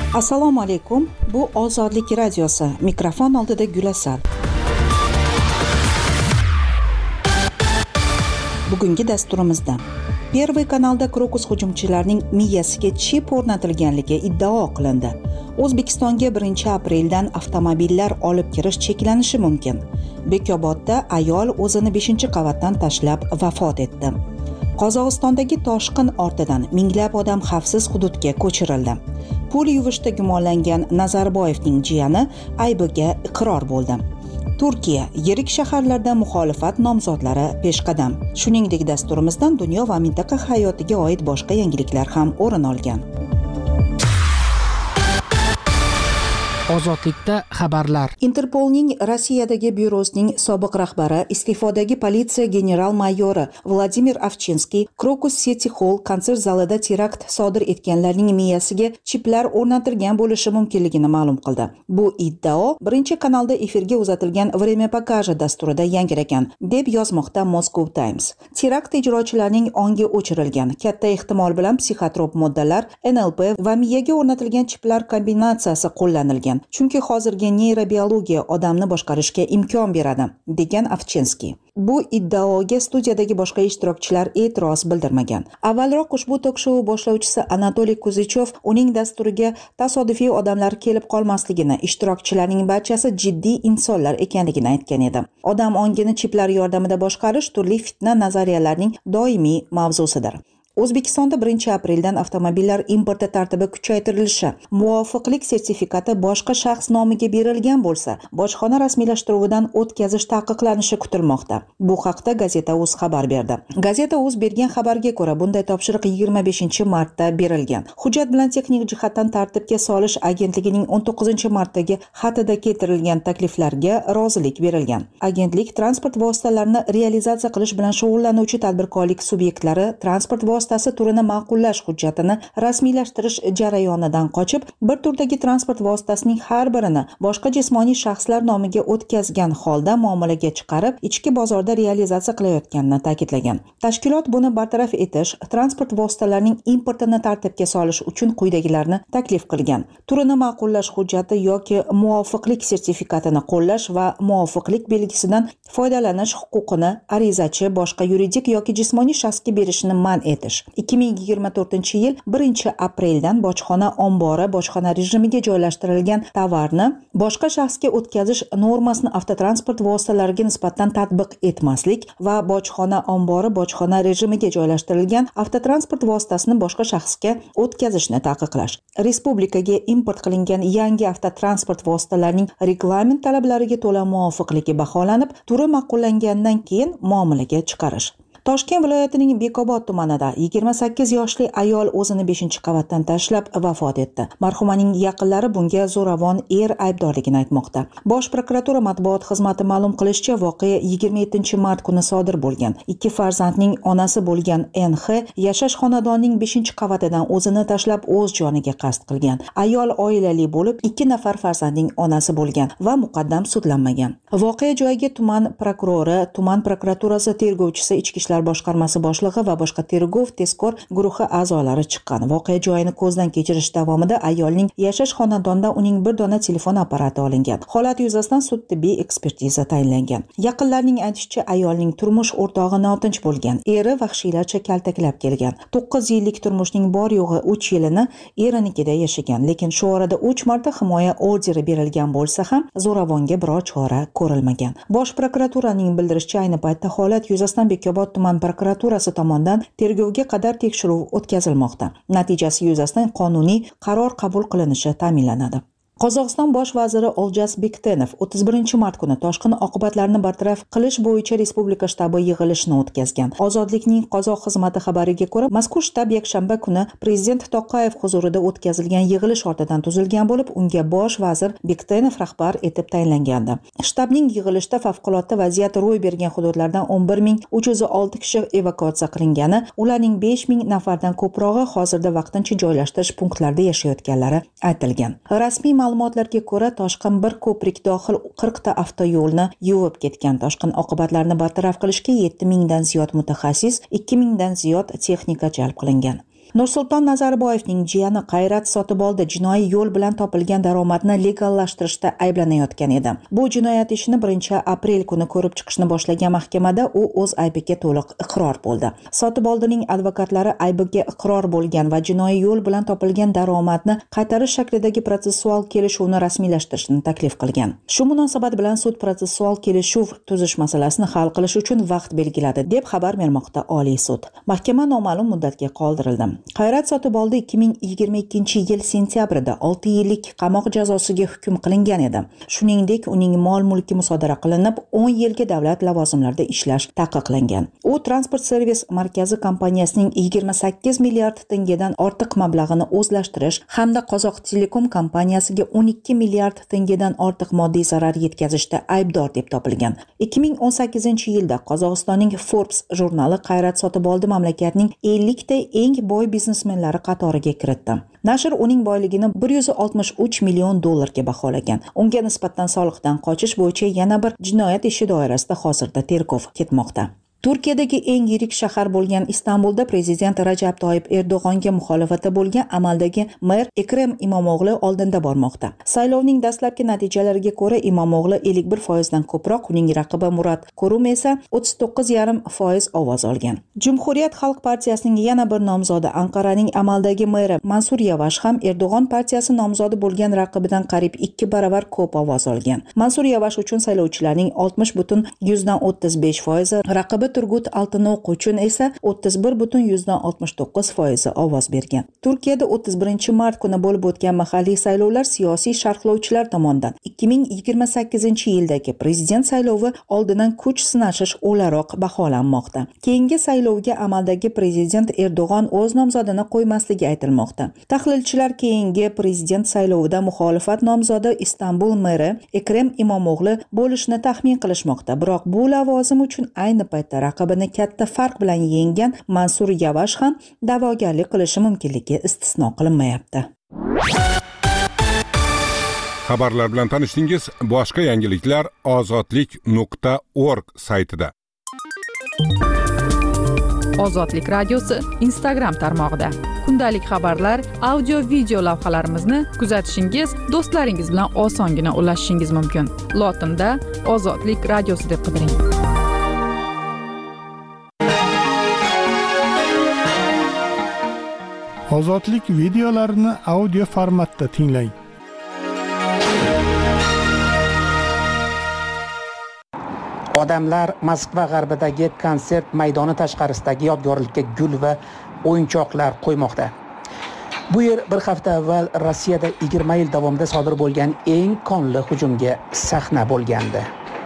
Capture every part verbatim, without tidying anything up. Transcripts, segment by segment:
Assalomu alaykum. Bu Ozodlik radiosi. Mikrofon oldida Gulasal. Bugungi dasturimizda Первый kanalda krokus hujumchilarining miyasiga chip o'rnatilganligi iddao qilindi. O'zbekistonga birinchi apreldan avtomobillar olib kirish cheklanishi mumkin. Bekobodda ayol o'zini beshinchi qavatdan tashlab vafot etdi. Qozog'istondagi toshqin ortidan minglab odam xavfsiz hududga ko'chirildi. Pul yuvishda gumonlangan Nazarboyevning jiyani aybiga iqror bo'ldi. Turkiya yirik shaharlarda muxolifat nomzodlari peshqadam. Shuningdek, dasturimizdan dunyo va mintaqa hayotiga oid boshqa yangiliklar ham o'rin olgan. Ozodlikda xabarlar. Interpolning Rossiyadagi byurosining sobiq rahbari, iste'fodagi politsiya general-mayori Vladimir Avchinskiy Krokus City Hall konsert zalida terakt sodir etganlarning miyasiga chiplar o'rnatilgan bo'lishi mumkinligini ma'lum qildi. Bu iddao birinchi kanalda efirga uzatilgan Время покажет dasturida yangragan, deb yozmoqda Moscow Times. Terakt ijrochilarining ongi o'chirilgan. Katta ehtimol bilan psixotrop moddalar, N L P va miyaga o'rnatilgan chiplar kombinatsiyasi qo'llanilgan. Chunki hozirgi neyrobiologiya odamni boshqarishga imkon beradi, degan Avchinskiy. Bu iddaoga studiyadagi boshqa ishtirokchilar e'tiroz bildirmagan. Avvalroq ushbu tok-shou boshlovchisi Anatoliy Kuzichov uning dasturiga tasodifiy odamlar kelib qolmasligini, ishtirokchilarning barchasi jiddiy insonlar ekanligini aytgan edi. Odam ongini chiplar yordamida boshqarish turli fitna nazariyalarining doimiy mavzusidir. O'zbekistonda birinchi apreldan avtomobillar importi tartibi kuchaytirilishi, muvofiqlik sertifikati boshqa shaxs nomiga berilgan bo'lsa, bojxona rasmiylashtiruvidan o'tkazish taqiqlanishi kutilmoqda. Bu haqda Gazeta.uz xabar berdi. Gazeta.uz bergan xabarga ko'ra, bunday topshiriq yigirma beshinchi martda berilgan. Hujjat bilan texnik jihatdan tartibga solish agentligining o'n to'qqizinchi martdagi xatida keltirilgan takliflarga rozilik berilgan. Agentlik transport vositalarini realizatsiya qilish bilan shug'ullanuvchi tadbirkorlik subyektlari transport vositasi turini ma'qullash hujjatini rasmiylashtirish jarayonidan qochib, bir turdagi transport vositasining har birini boshqa jismoniy shaxslar nomiga o'tkazgan holda muomalaga chiqarib, ichki bozorda realizatsiya qilayotganini ta'kidlagan. Tashkilot buni bartaraf etish, transport vositalarining importini tartibga solish uchun quyidagilarni taklif qilgan: turini ma'qullash hujjati yoki muvofiqlik sertifikatini qo'llash va muvofiqlik belgisidan foydalanish huquqini arizachi boshqa yuridik yoki jismoniy shaxsga berishni man etish. ikki ming yigirma to'rtinchi yil birinchi apreldan bojxona ombori bojxona rejimiga joylashtirilgan tovarni boshqa shaxsga o'tkazish normasini avtotransport vositalariga nisbatan tatbiq etmaslik va bojxona ombori bojxona rejimiga joylashtirilgan avtotransport vositasini boshqa shaxsga o'tkazishni taqiqlash. Respublikaga import qilingan yangi avtotransport vositalarining reglament talablariga to'la muvofiqligi baholanib, turi ma'qullangandan keyin muomalaga chiqarish. Toshkent viloyatining Bekobod tumanida yigirma sakkiz yoshli ayol o'zini beshinchi qavatdan tashlab vafot etdi. Marhumaning yaqinlari bunga zo'ravon er aybdorligini aytmoqda. Bosh prokuratura matbuot xizmati ma'lum qilishicha, voqea yigirma yettinchi mart kuni sodir bo'lgan. Ikki farzandning onasi bo'lgan N X yashash xonadonining beshinchi qavatidan o'zini tashlab o'z joniga qasd qilgan. Ayol oilali bo'lib, ikki nafar farzandning onasi bo'lgan va muqaddam sudlanmagan. Voqea joyiga tuman prokurori, tuman prokuraturasi tergovchisi, ichki ishlar boshqarmasi boshlig'i va boshqa tergov-tezkor guruhi a'zolari chiqqan. Voqea joyini ko'zdan kechirish davomida ayolning yashash xonadonidan uning bir dona telefon apparati olingan. Holat yuzasidan sud tibbiy ekspertiza tayinlangan. Yaqinlarning aytishicha, ayolning turmush o'rtog'i notinch bo'lgan. Eri vahshiylarcha kaltaklab kelgan. to'qqiz yillik turmushning bor yo'g'i uch yilini erinikida yashagan, lekin shu orada uch marta himoya orderi berilgan bo'lsa ham zo'ravonga biror chora ko'rilmagan. Bosh prokuraturaning bildirishicha, ayni paytda holat yuzasidan Bekobod tuman prokuraturasi tomonidan tergovga qadar tekshiruv o'tkazilmoqda. Natijasi yuzasidan qonuniy qaror qabul qilinishi ta'minlanadi. Qozog'iston bosh vaziri Oljas Bektenov o'ttiz birinchi mart kuni toshqin oqibatlarini bartaraf qilish bo'yicha respublika shtabi yig'ilishini o'tkazgan. Ozodlikning qozoq xizmati xabariga ko'ra, mazkur shtab yakshanba kuni prezident To'qayev huzurida o'tkazilgan yig'ilish ortidan tuzilgan bo'lib, unga bosh vazir Bektenov rahbar etib tayinlangandi. Shtabning yig'ilishida favqulodda vaziyat ro'y bergan hududlardan o'n bir ming uch yuz olti kishi evakuatsiya qilingani, ularning besh ming nafardan ko'prog'i hozirda vaqtincha joylashtirish punktlarida yashayotganlari aytilgan. Rasmiy ma'lumotlarga ko'ra, toshqin bir ko'prik dohil qirq ta avtoyo'lni yuvib ketgan. Toshqin oqibatlarini bartaraf qilishga yetti mingdan ziyod mutaxassis, ikki mingdan ziyod texnika jalb qilingan. Nursulton Nazarboyevning jiyani Qayrat Sotiboldi jinoiy yo'l bilan topilgan daromadni legallashtirishda ayblanayotgan edi. Bu jinoyat ishini birinchi aprel kuni ko'rib chiqishni boshlagan mahkamada u o'z aybiga to'liq iqror bo'ldi. Sotiboldining advokatlari aybiga iqror bo'lgan va jinoiy yo'l bilan topilgan daromadni qaytarish shaklidagi protsessual kelishuvni rasmiylashtirishni taklif qilgan. Shu munosabat bilan sud protsessual kelishuv tuzish masalasini hal qilish uchun vaqt belgiladi, deb xabar bermoqda Oliy sud. Mahkama noma'lum muddatga qoldirildi. Qayrat Sotiboldi ikki ming yigirma ikkinchi yil sentyabrida olti yillik qamoq jazosiga hukm qilingan edi. Shuningdek, uning mol-mulki musodara qilinib, o'n yilga davlat lavozimlarida ishlash taqiqlangan. U Transport Servis markazi kompaniyasining yigirma sakkiz milliard tenge dan ortiq mablag'ini o'zlashtirish hamda Qozoq Telekom kompaniyasiga o'n ikki milliard tenge dan ortiq moddiy zarar yetkazishda aybdor deb topilgan. ikki ming o'n sakkizinchi yilda Qozog'istonning Forbes jurnali Qayrat Sotiboldi mamlakatning ellik ta eng boy biznesmenlari qatoriga kiritdi. Nashr uning boyligini bir yuz oltmish uch million dollarga baholagan. Unga nisbatan soliqdan qochish bo'yicha yana bir jinoyat ishi doirasida hozirda tergov ketmoqda. Turkiyadagi eng yirik shahar bo'lgan Istanbulda prezident Rajab Toyyib Erdo'g'onga muxolifati bo'lgan amaldagi mer Ekrem İmamoğlu oldinda bormoqda. Saylovning dastlabki natijalariga ko'ra İmamoğlu ellik bir foiz dan ko'proq, uning raqibi Murat Kurum esa o'ttiz to'qqiz yarim foiz ovoz olgan. Cumhuriyet Xalq partiyasining yana bir nomzodi Anqaraning amaldagi meri Mansur Yavash ham Erdo'g'on partiyasi nomzodi bo'lgan raqibidan qariyb ikki baravar ko'p ovoz olgan. Mansur Yavash uchun saylovchilarning oltmish butun yuzdan o'ttiz besh foizi, raqibi Turgut Altınoq uchun esa o'ttiz bir butun yuzdan oltmish to'qqiz foizi ovoz bergan. Turkiyada o'ttiz birinchi mart kuni bo'lib o'tgan mahalliy saylovlar siyosiy sharhlovchilar tomonidan ikki ming yigirma sakkizinchi yildagi prezident saylovi oldidan kuch sinashish o'laroq baholanmoqda. Keyingi saylovga amaldagi prezident Erdo'g'on o'z nomzodini qo'ymasligi aytilmoqda. Tahlilchilar keyingi prezident saylovida muxolifat nomzodi Istanbul meri Ekrem İmamoğlu bo'lishini taxmin qilishmoqda. Biroq bu lavozim uchun ayni paytda raqibini katta farq bilan yenggan Mansur Yavash ham da'vogarlik qilishi mumkinligi istisno qilinmayapti. Xabarlar bilan tanishdingiz. Boshqa yangiliklar ozodlik nuqta org saytida. Ozodlik radiosi Instagram tarmog'ida. Kundalik xabarlar, audio, video lavhalarimizni kuzatishingiz, do'stlaringiz bilan osongina ulashishingiz mumkin. Lotinda Ozodlik radiosi deb qidiring. Ozodlik videolarini audio formatda tinglang. Odamlar Moskva g'arbidagi konsert maydoni tashqarisidagi yodgorlikka gul va o'yinchoqlar qo'ymoqda. Bu yer bir hafta avval Rossiyada yigirma yil davomida sodir bo'lgan eng qonli hujumga sahna bo'lgandi.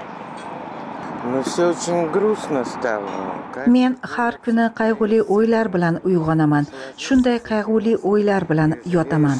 Men har kuni qayg'uli o'ylar bilan uyg'onaman. Shunday qayg'uli o'ylar bilan yotaman.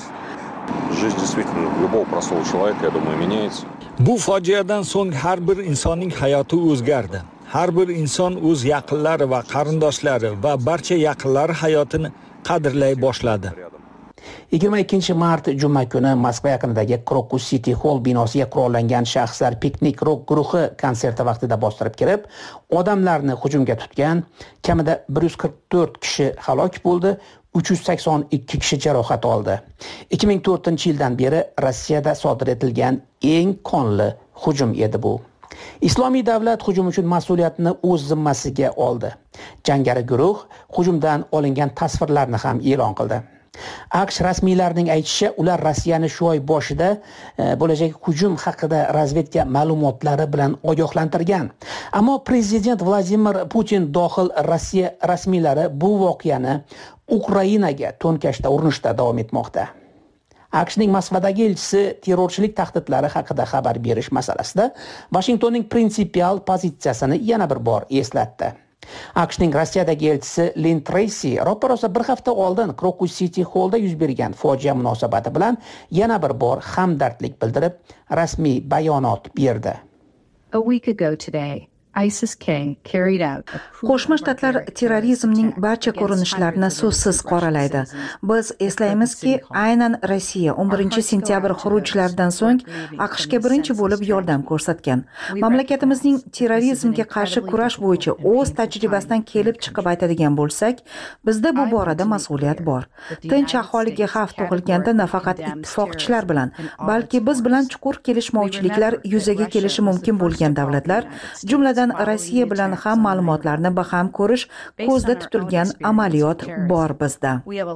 Bu fojiadan so'ng har bir insonning hayoti o'zgardi. Har bir inson o'z yaqinlari va qarindoshlari va barcha yaqinlari hayotini qadrlay boshladi. yigirma ikkinchi mart juma kuni Moskva yaqinidagi Krokus City Hall binosiga qurollangan shaxslar piknik rock guruhi konserti vaqtida bostirib kirib, odamlarni hujumga tutgan. Kamida bir yuz qirq to'rt kishi halok bo'ldi, uch yuz sakson ikki kishi jarohat oldi. ikki ming to'rtinchi yildan beri Rossiyada sodir etilgan eng qonli hujum edi bu. Islomiy davlat hujum uchun mas'uliyatni o'z zimmasiga oldi. Jangari guruh hujumdan olingan tasvirlarni ham e'lon qildi. AQSh rasmiylarining aytishicha, ular Rossiyani shu oy boshida e, bo'lajak hujum haqida razvedka ma'lumotlari bilan ogohlantirgan. Ammo prezident Vladimir Putin dohil Rossiya rasmiylari bu voqeani Ukrainaga to'nkashda urinishda davom etmoqda. AQShning Moskvadagi elchisi terrorchilik tahdidlari haqida xabar berish masalasida Washingtonning prinsipial pozitsiyasini yana bir bor eslatdi. AQShning Rossiyadagi elchisi Lynn Tracy ro'parosa bir hafta oldin Krokus City Hallda yuz bergan fojia munosabati bilan yana bir bor hamdardlik bildirib, rasmiy bayonot berdi. A week ago today, Qo'shma Shtatlar terrorizmning barcha ko'rinishlarini so'zsiz qoralaydi. Biz eslaymizki, aynan Rossiya o'n birinchi sentyabr xurujlaridan so'ng AQShga birinchi bo'lib yordam ko'rsatgan. Mamlakatimizning terrorizmga qarshi kurash bo'yicha o'z tajribasidan kelib chiqib aytadigan bo'lsak, bizda bu borada mas'uliyat bor. Tinch aholiga xavf tug'ilganda nafaqat ittifoqchilar bilan, balki biz bilan chuqur kelishmovchiliklar yuzaga kelishi mumkin bo'lgan davlatlar, jumladan Rossiya bilan ham ma'lumotlarni baham ko'rish ko'zda tutilgan amaliyot bor bizda.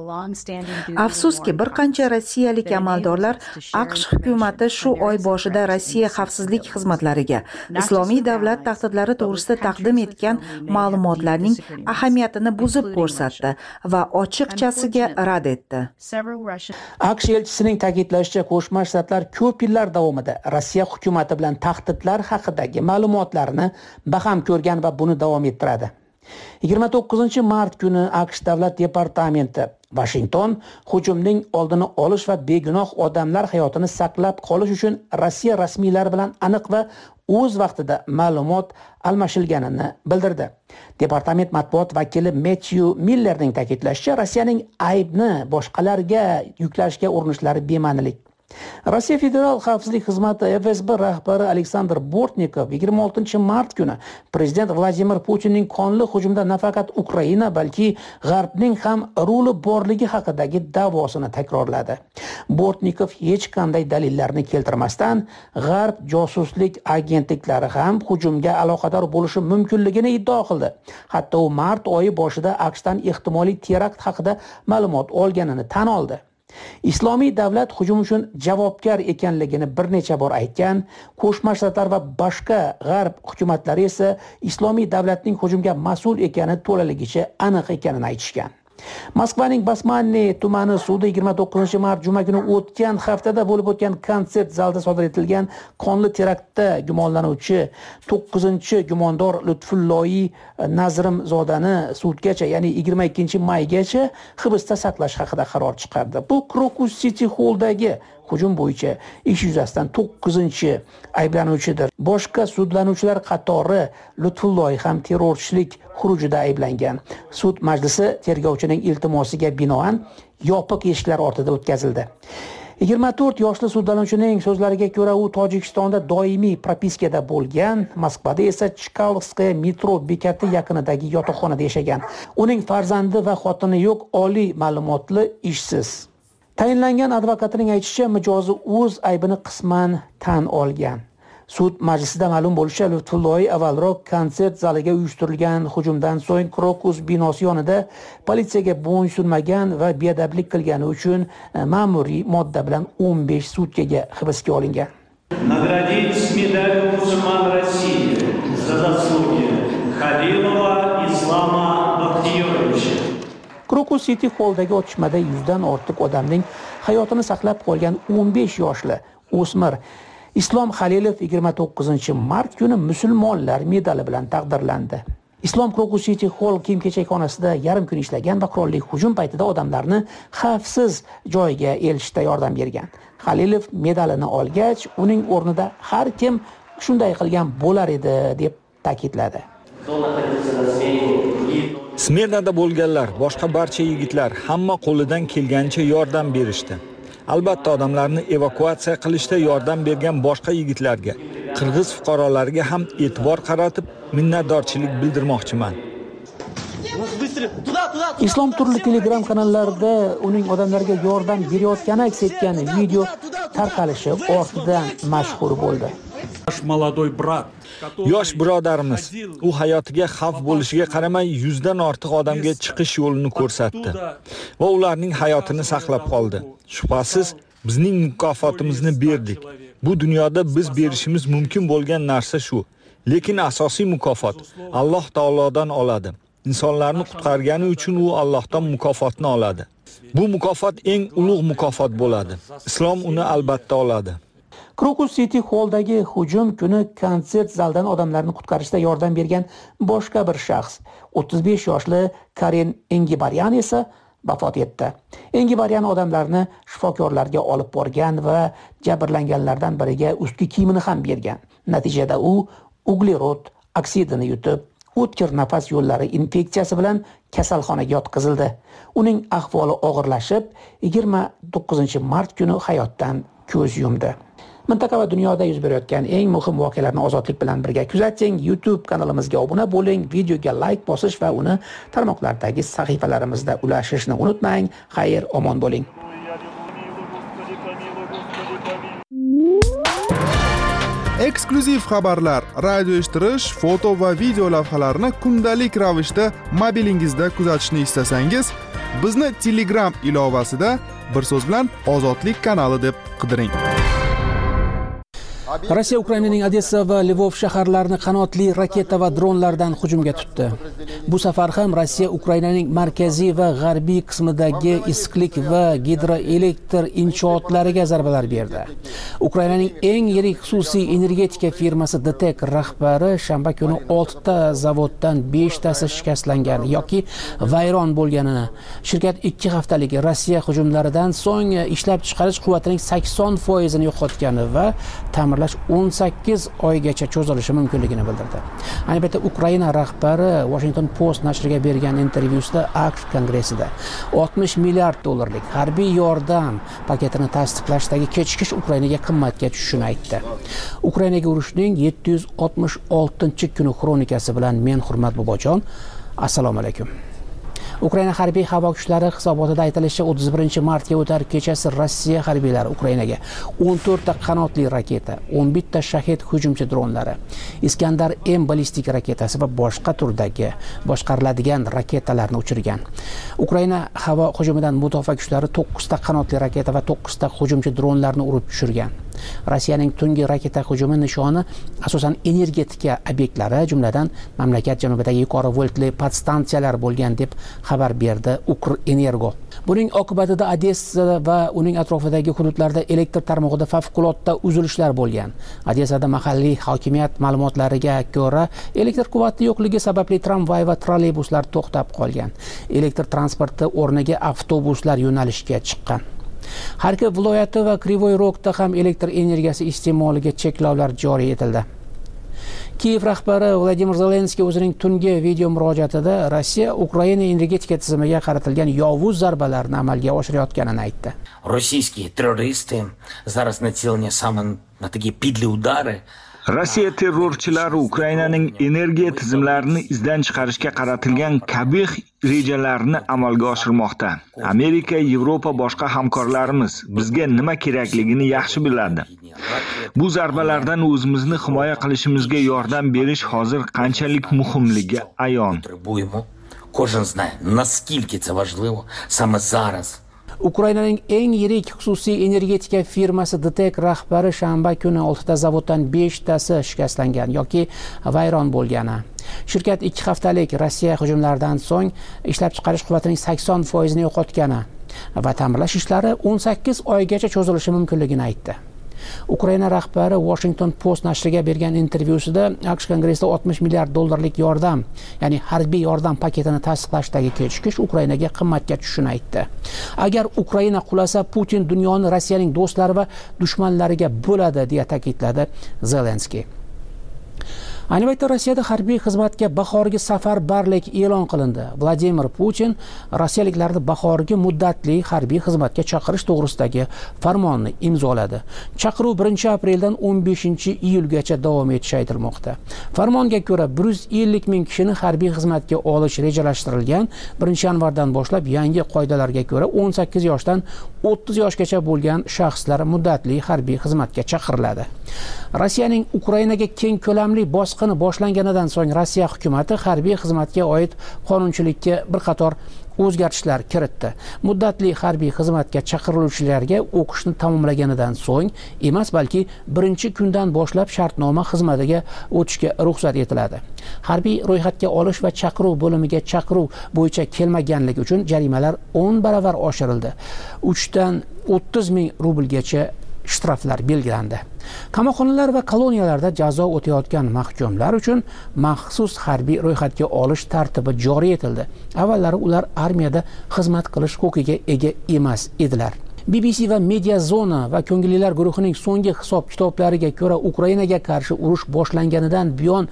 Afsuski, bir qancha rossiyalik amaldorlar AQSh hukumati shu oy boshida Rossiya xavfsizlik xizmatlariga Islomiy davlat tahdidlari to'g'risida taqdim etgan ma'lumotlarning ahamiyatini buzib ko'rsatdi va ochiqchasiga rad etdi. AQSh elchisining ta'kidlashicha, Qo'shma Shtatlar ko'p yillar davomida Rossiya hukumati bilan tahdidlar haqidagi ma'lumotlarni baham ko'rgan va buni davom ettiradi. yigirma to'qqizinchi mart kuni AQSh Davlat departamenti Washington hujumning oldini olish va begunoh odamlar hayotini saqlab qolish uchun Rossiya rasmiylari bilan aniq va o'z vaqtida ma'lumot almashilganini bildirdi. Departament matbuot vakili Matthew Millerning ta'kidlashicha, Rossiyaning aybni boshqalarga yuklashga urinishlari bema'nilik. Rossiya Federal xavfsizlik xizmati F S B rahbari Aleksandr Bortnikov yigirma oltinchi mart kuni prezident Vladimir Putinning qonli hujumda nafaqat Ukraina, balki G'arbning ham roli borligi haqidagi da'vosini takrorladi. Bortnikov hech qanday dalillarni keltirmasdan, G'arb josuslik agentliklari ham hujumga aloqador bo'lishi mumkinligini iddao qildi. Hatto u mart oyi boshida AQShdan ehtimoliy terakt haqida ma'lumot olganini tan oldi. Islomiy davlat hujum uchun javobgar ekanligini bir necha bor aytgan, Qo'shma Shtatlar va boshqa G'arb hukumatlari esa Islomiy davlatning hujumga mas'ul ekani to'laligicha aniq ekanini aytishgan. Moskvaning Basmanniy tumani sudi yigirma to'qqizinchi mart juma kuni o'tgan haftada bo'lib o'tgan konsert zalida sodir etilgan qonli teraktda gumonlanuvchi to'qqizinchi gumondor Lutfulloyi Nazrimzodani sudgacha, ya'ni yigirma ikkinchi maygacha hibsda saqlash haqida qaror chiqardi. Bu Crocus City Hall'dagi hujum bo'yicha ish yuzasidan to'qqizinchi ayblanuvchidir. Boshqa sudlanuvchilar qatori Lutfulloy ham terrorchilik xurujida ayblangan. Sud majlisi tergovchining iltimosiga binoan yopiq eshiklar ortida o'tkazildi. yigirma to'rt yoshli sudlanuvchining so'zlariga ko'ra, u Tojikistonda doimiy propiskada bo'lgan, Moskvada esa Chkalovskaya metro bekati yaqinidagi yotoqxonada yashagan. Uning farzandi va xotini yo'q, oliy ma'lumotli, ishsiz. Tayinlangan advokatining aytishicha, mijozi o'z aybini qisman tan olgan. Sud majlisida ma'lum bo'lishicha, Lutfulloy avvalroq konsert zaliga uyushtirilgan hujumdan so'ng Crocus binosi yonida politsiyaga bo'ysunmagan va beadablik qilgani uchun ma'muriy modda bilan o'n besh sutkaga hibsga olingan. Nagradить медалью мусульман России за заслуги Халилова Islama Bakhtiyorovich. Crocus City Hall'dagi otishmada yuzdan ortiq odamning hayotini saqlab qolgan o'n besh yoshli o'smir Islom Halilov yigirma to'qqizinchi mart kuni musulmonlar medali bilan taqdirlandi. Islom Crocus City Hall kiyim-kechakxonasida yarim kun ishlagan va qurolli hujum paytida odamlarni xavfsiz joyga elishda yordam bergan. Halilov medalini olgach, uning o'rnida har kim shunday qilgan bo'lar edi deb ta'kidladi. Smirnada bo'lganlar, boshqa barcha yigitlar hamma qo'lidan kelgancha yordam berishdi. Albatta, odamlarni evakuatsiya qilishda yordam bergan boshqa yigitlarga, qirg'iz fuqarolariga ham e'tibor qaratib, minnatdorchilik bildirmoqchiman. Islom turli Telegram kanallarida uning odamlarga yordam berayotgani aks etgan video tarqalishi ortidan mashhur bo'ldi. Yosh birodarimiz, u hayotiga xavf bo'lishiga qaramay yuzdan ortiq odamga chiqish yo'lini ko'rsatdi va ularning hayotini saqlab qoldi. Shubhasiz, bizning mukofotimizni berdik. Bu dunyoda biz berishimiz mumkin bo'lgan narsa shu. Lekin asosiy mukofot Alloh taolodan oladi. Insonlarni qutqargani uchun u Allohdan mukofotni oladi. Bu mukofot eng ulug' mukofot bo'ladi. Islom uni albatta oladi. Crocus City Hall'dagi hujum kuni konsert zaldan odamlarni qutqarishda yordam bergan boshqa bir shaxs, o'ttiz besh yoshli Karen Engibaryan esa vafot etdi. Engibaryan odamlarni shifokorlarga olib borgan va jabrlanganlardan biriga ustki kiyimini ham bergan. Natijada u uglerod oksidini yutib, o'tkir nafas yo'llari infeksiyasi bilan kasalxonaga yotqizildi. Uning ahvoli og'irlashib, yigirma to'qqizinchi mart kuni hayotdan ko'z yumdi. Mintaqa va dunyoda yuz berayotgan eng muhim voqealarni ozodlik bilan birga kuzating. YouTube kanalimizga obuna bo'ling, videoga like bosish va uni tarmoqlardagi sahifalarimizda ulashishni unutmang. Xayr, omon bo'ling. Eksklyuziv xabarlar, radio eshittirish, foto va video lavhalarni kundalik ravishda mobilingizda kuzatishni istasangiz, bizni Telegram ilovasida bir so'z bilan Ozodlik kanali deb qidiring. Rossiya Ukrainaning Odessa va Lvov shaharlarini qanotli raketa va dronlardan hujumga tutdi. Bu safar ham Rossiya Ukrainaning markaziy va g'arbiy qismidagi issiqlik va gidroelektr inshootlariga zarbalar berdi. Ukrainaning eng yirik xususiy energetika firmasi D T E K rahbari shanba kuni oltita zavoddan beshtasi shikastlangan yoki vayron bo'lganini, shirkat ikki haftalik Rossiya hujumlaridan so'ng ishlab chiqarish quvvatining sakson foizini yo'qotgani va ta'mirlash o'n sakkiz oygacha cho'zilishi mumkinligini bildirdi. Ayni paytda Ukraina rahbari Washington Post nashriga bergan intervyusida AQSh kongressida oltmish milliard dollarlik harbiy yordam paketini tasdiqlashdagi kechikish Ukrainaga qimmatga tushishini aytdi. Ukrainaga urushning yetti yuz oltmish oltinchi kuni xronikasi bilan men Hurmat Bobojon. Assalomu alaykum. Ukraina harbiy havo kuchlari hisobotida aytilishicha o'ttiz birinchi martga o'tar kechasi Rossiya harbiylari Ukrainaga o'n to'rtta qanotli raketa, o'n bitta shahid hujumchi dronlari, Iskandar M ballistik raketasi va boshqa turdagi boshqariladigan raketalarni uchirgan. Ukraina havo hujumidan mudofaa kuchlari to'qqizta qanotli raketa va to'qqizta hujumchi dronlarni urib tushirgan. Rossiyaning tungi raketa hujumi nishoni asosan energetika obyektlari, jumladan mamlakat janubidagi yuqori voltli podstansiyalar bo'lgan deb xabar berdi Ukrenergo. Buning oqibatida Odessa va uning atrofidagi hududlarda elektr tarmog'ida favqulodda uzilishlar bo'lgan. Odessada mahalliy hokimiyat ma'lumotlariga ko'ra, elektr quvvati yo'qligi sababli tramvay va trolleybuslar to'xtab qolgan. Elektr transporti o'rniga avtobuslar yo'nalishga chiqqan. Xarkov viloyati va Krivoy Rogda ham elektr energiyasi iste'moliga cheklovlar joriy etildi. Kiyev rahbari Vladimir Zelenskiy o'zining tungi video murojaatida Rossiya Ukraina energetika tizimiga qaratilgan yovuz zarbalarni amalga oshirayotganini aytdi. Rossiyskiy terrorisты зараз нацелены саме на такие підлі удары. Rossiya terrorchilari Ukrainaning energiya tizimlarini izdan chiqarishga qaratilgan qabih rejalarini amalga oshirmoqda. Amerika, Yevropa, boshqa hamkorlarimiz bizga nima kerakligini yaxshi biladi. Bu zarbalardan o'zimizni himoya qilishimizga yordam berish hozir qanchalik muhimligi ayon. Кожен знає, наскільки це важливо саме зараз. Ukrainaning eng yirik xususiy energetika firmasi D T E K rahbari shanba kuni oltita zavoddan beshtasi shikastlangan yoki vayron bo'lgani. Shirkat ikki haftalik Rossiya hujumlaridan so'ng ishlab chiqarish quvvatining sakson foizini yo'qotgani va ta'mirlash ishlari o'n sakkiz oygacha cho'zilishi mumkinligini aytdi. Ukraina rahbari Washington Post nashriga bergan intervyusida AQSh kongressida oltmish milliard dollarlik yordam, ya'ni harbiy yordam paketini tasdiqlashdagi kechikish Ukrainaga qimmatga tushishini aytdi. Agar Ukraina qulasa, Putin dunyoni Rossiyaning do'stlari va dushmanlariga bo'ladi, deya ta'kidladi Zelenskiy. Ayni paytda Rossiyada harbiy xizmatga bahorgi safarbarlik e'lon qilindi. Vladimir Putin rossiyaliklarni bahorgi muddatli harbiy xizmatga chaqirish to'g'risidagi farmonni imzoladi. Chaqiruv birinchi apreldan o'n beshinchi iyulgacha davom etishi aytilmoqda. Farmonga ko'ra bir yuz ellik ming kishini harbiy xizmatga olish rejalashtirilgan. birinchi yanvardan boshlab yangi qoidalarga ko'ra o'n sakkiz yoshdan o'ttiz yoshgacha bo'lgan shaxslar muddatli harbiy xizmatga chaqiriladi. Rossiyaning Ukrainaga keng ko'lamli bosqini boshlanganidan so'ng Rossiya hukumati harbiy xizmatga oid qonunchilikka bir qator o'zgartishlar kiritdi. Muddatli harbiy xizmatga chaqiriluvchilarga o'qishni tamomlaganidan so'ng emas, balki birinchi kundan boshlab shartnoma xizmatiga o'tishga ruxsat etiladi. Harbiy ro'yxatga olish va chaqiruv bo'limiga chaqiruv bo'yicha kelmaganlik uchun jarimalar o'n baravar oshirildi. uch dan o'ttiz ming rublgacha shtraflar belgilandi. Qamoqxonalar va koloniyalarda jazo o'tayotgan mahkumlar uchun maxsus harbiy ro'yxatga olish tartibi joriy etildi. Avvallari ular armiyada xizmat qilish huquqiga ega emas edilar. B B C va Media Zona va ko'ngillilar guruhining so'nggi hisob-kitoblariga ko'ra, Ukrainaga qarshi urush boshlanganidan buyon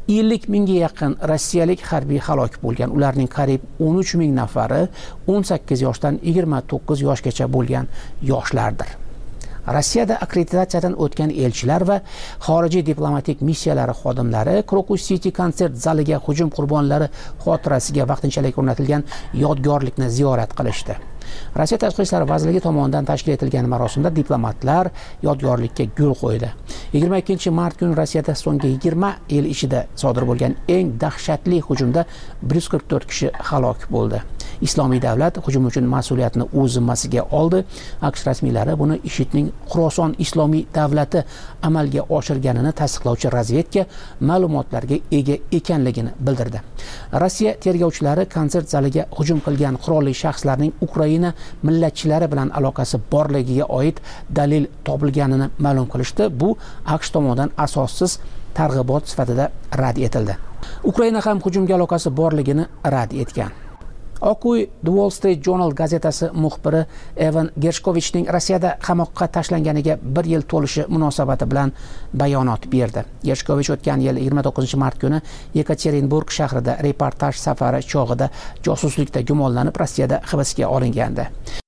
ellik mingga yaqin rossiyalik harbiy halok bo'lgan. Ularning qariyb o'n uch ming nafari o'n sakkiz yoshdan yigirma to'qqiz yoshgacha bo'lgan yoshlardir. Rossiyada akkreditatsiyadan o'tgan elchilar va xorijiy diplomatik missiyalari xodimlari Crocus City konsert zaliga hujum qurbonlari xotirasiga vaqtinchalik o'rnatilgan yodgorlikni ziyorat qilishdi. Rossiya Tashqi ishlar vazirligi tomonidan tashkil etilgan marosimda diplomatlar yodgorlikka gul qo'ydi. yigirma ikkinchi mart kuni Rossiyada so'nggi yigirma yil ichida sodir bo'lgan eng dahshatli hujumda bir yuz qirq to'rt kishi halok bo'ldi. Islomiy davlat hujum uchun mas'uliyatni o'z zimmasiga oldi. AQSh rasmiylari buni IShIDning Xuroson islomiy davlati amalga oshirganini tasdiqlovchi razvedka ma'lumotlarga ega ekanligini bildirdi. Rossiya tergovchilari konsert zaliga hujum qilgan qurolli shaxslarning Ukraina millatchilari bilan aloqasi borligiga oid dalil topilganini ma'lum qilishdi. Bu AQSh tomonidan asossiz targ'ibot sifatida rad etildi. Ukraina ham hujumga aloqasi borligini rad etgan. Oq uy The Wall Street Journal gazetasi muxbiri Evan Gershkovichning Rossiyada qamoqqa tashlanganiga bir yil to'lishi munosabati bilan bayonot berdi. Gershkovich o'tgan yil yigirma to'qqizinchi mart kuni Yekaterinburg shahrida reportaj safari chog'ida josuslikda gumonlanib Rossiyada hibsga olingandi.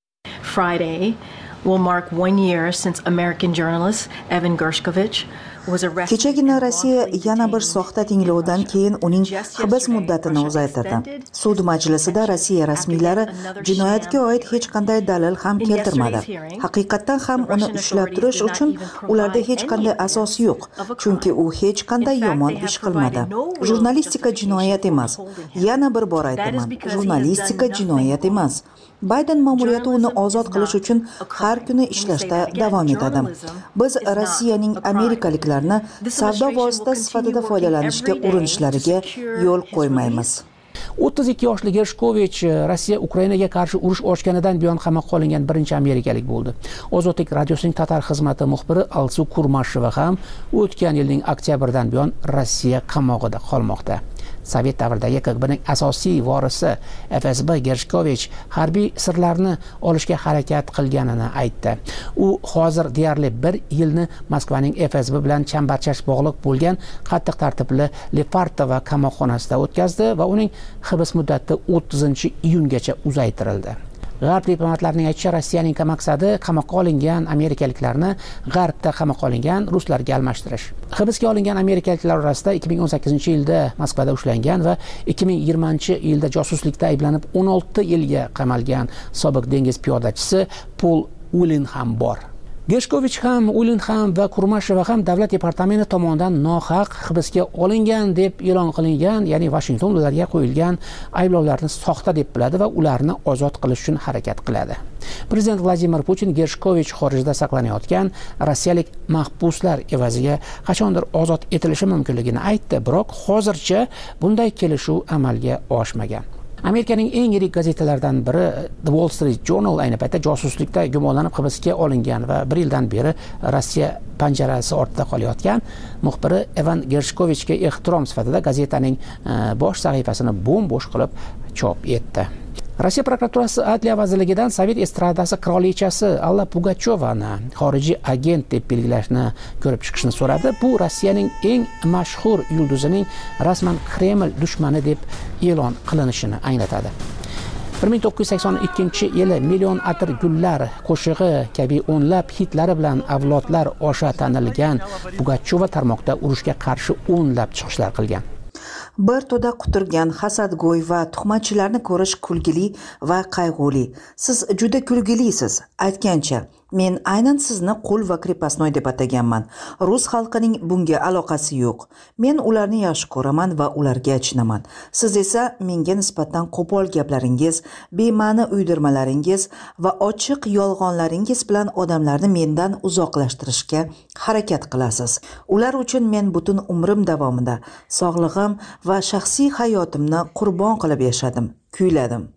Friday will mark one year since American journalist Evan Gershkovich Kechagina Rossiya yana bir soxta tinglovdan keyin uning hibs muddatini uzaytirdi. Sud majlisida Rossiya rasmiylari jinoyatga oid hech qanday dalil ham keltirmadi. Haqiqatan ham uni ushlab turish uchun ularda hech qanday asos yo'q, chunki u hech qanday yomon ish qilmadi. Jurnalistika jinoyat emas. Yana bir bor aytaman, jurnalistika jinoyat emas. Bayden ma'muriyati uni ozod qilish uchun har kuni ishlashda davom etadi. Biz Rossiyaning amerikaliklarni savdo vositasi sifatida foydalanishga urinishlariga yo'l qo'ymaymiz. o'ttiz ikki yoshli Gershkovich Rossiya Ukrainaga qarshi urush ochganidan buyon qamoqqa olingan birinchi amerikalik bo'ldi. Ozodlik radiosining tatar xizmati muxbiri Alsu Kurmasheva ham o'tgan yilning oktyabridan buyon Rossiya qamog'ida qolmoqda. Sovet davridagi K G Bning asosiy vorisi F S B Gershkovich harbiy sirlarni olishga harakat qilganini aytdi. U hozir deyarli bir yilni Moskvaning F S B bilan chambarchash bog'liq bo'lgan qattiq tartibli Lefartova qamoqxonasida o'tkazdi va uning hibs muddati o'ttizinchi iyungacha uzaytirildi. G'arb diplomatlarining aytishicha, Rossiyaning maqsadi qamoqqa olingan amerikaliklarni G'arbda qamoqqa olingan ruslarga almashtirish. Hibsga olingan amerikaliklar orasida ikki ming o'n sakkizinchi yilda Moskvada ushlangan va ikki ming yigirmanchi yilda josuslikda ayblanib o'n olti yilga qamalgan sobiq dengiz piyodachisi Paul Whelan ham bor. Gershkovich ham, Whelan ham va Kurmasheva ham davlat departamenti tomonidan nohaq hibsga olingan deb e'lon qilingan, ya'ni Washington ularga qo'yilgan ayblovlarni soxta deb biladi va ularni ozod qilish uchun harakat qiladi. Prezident Vladimir Putin Gershkovich xorijda saqlanayotgan rossiyalik mahbuslar evaziga qachondir ozod etilishi mumkinligini aytdi, biroq hozircha bunday kelishuv amalga oshmagan. Amerikaning eng yirik gazetalaridan biri The Wall Street Journal ayni paytda josuslikda gumonlanib hibsga olingan va bir yildan beri Rossiya panjarasi ortida qolayotgan muxbiri Evan Gershkovichga ehtirom sifatida gazetaning bosh sahifasini bo'm-bo'sh qilib chop etdi. Rossiya prokuraturasi Adliya vazirligidan Sovet estradasi qirolichasi Alla Pugachovani xorijiy agent deb belgilashni ko'rib chiqishni so'radi. Bu Rossiyaning eng mashhur yulduzining rasman Kreml dushmani deb e'lon qilinishini anglatadi. bir ming to'qqiz yuz sakson ikkinchi yili Million atir gullar qo'shig'i kabi o'nlab hitlari bilan avlodlar osha tanilgan Pugachova tarmoqda urushga qarshi o'nlab chiqishlar qilgan. Bir to'da quturgan hasadgo'y va tuhmatchilarni ko'rish kulgili va qayg'uli. Siz juda kulgilisiz. Aytgancha, men aynan sizni qul va krepostnoy deb ataganman. Rus xalqining bunga aloqasi yo'q. Men ularni yaxshi ko'raman va ularga achinaman. Siz esa menga nisbatan qo'pol gaplaringiz, bema'ni uydirmalaringiz va ochiq yolg'onlaringiz bilan odamlarni mendan uzoqlashtirishga harakat qilasiz. Ular uchun men butun umrim davomida sog'lig'im va shaxsiy hayotimni qurbon qilib yashadim, kuyladim.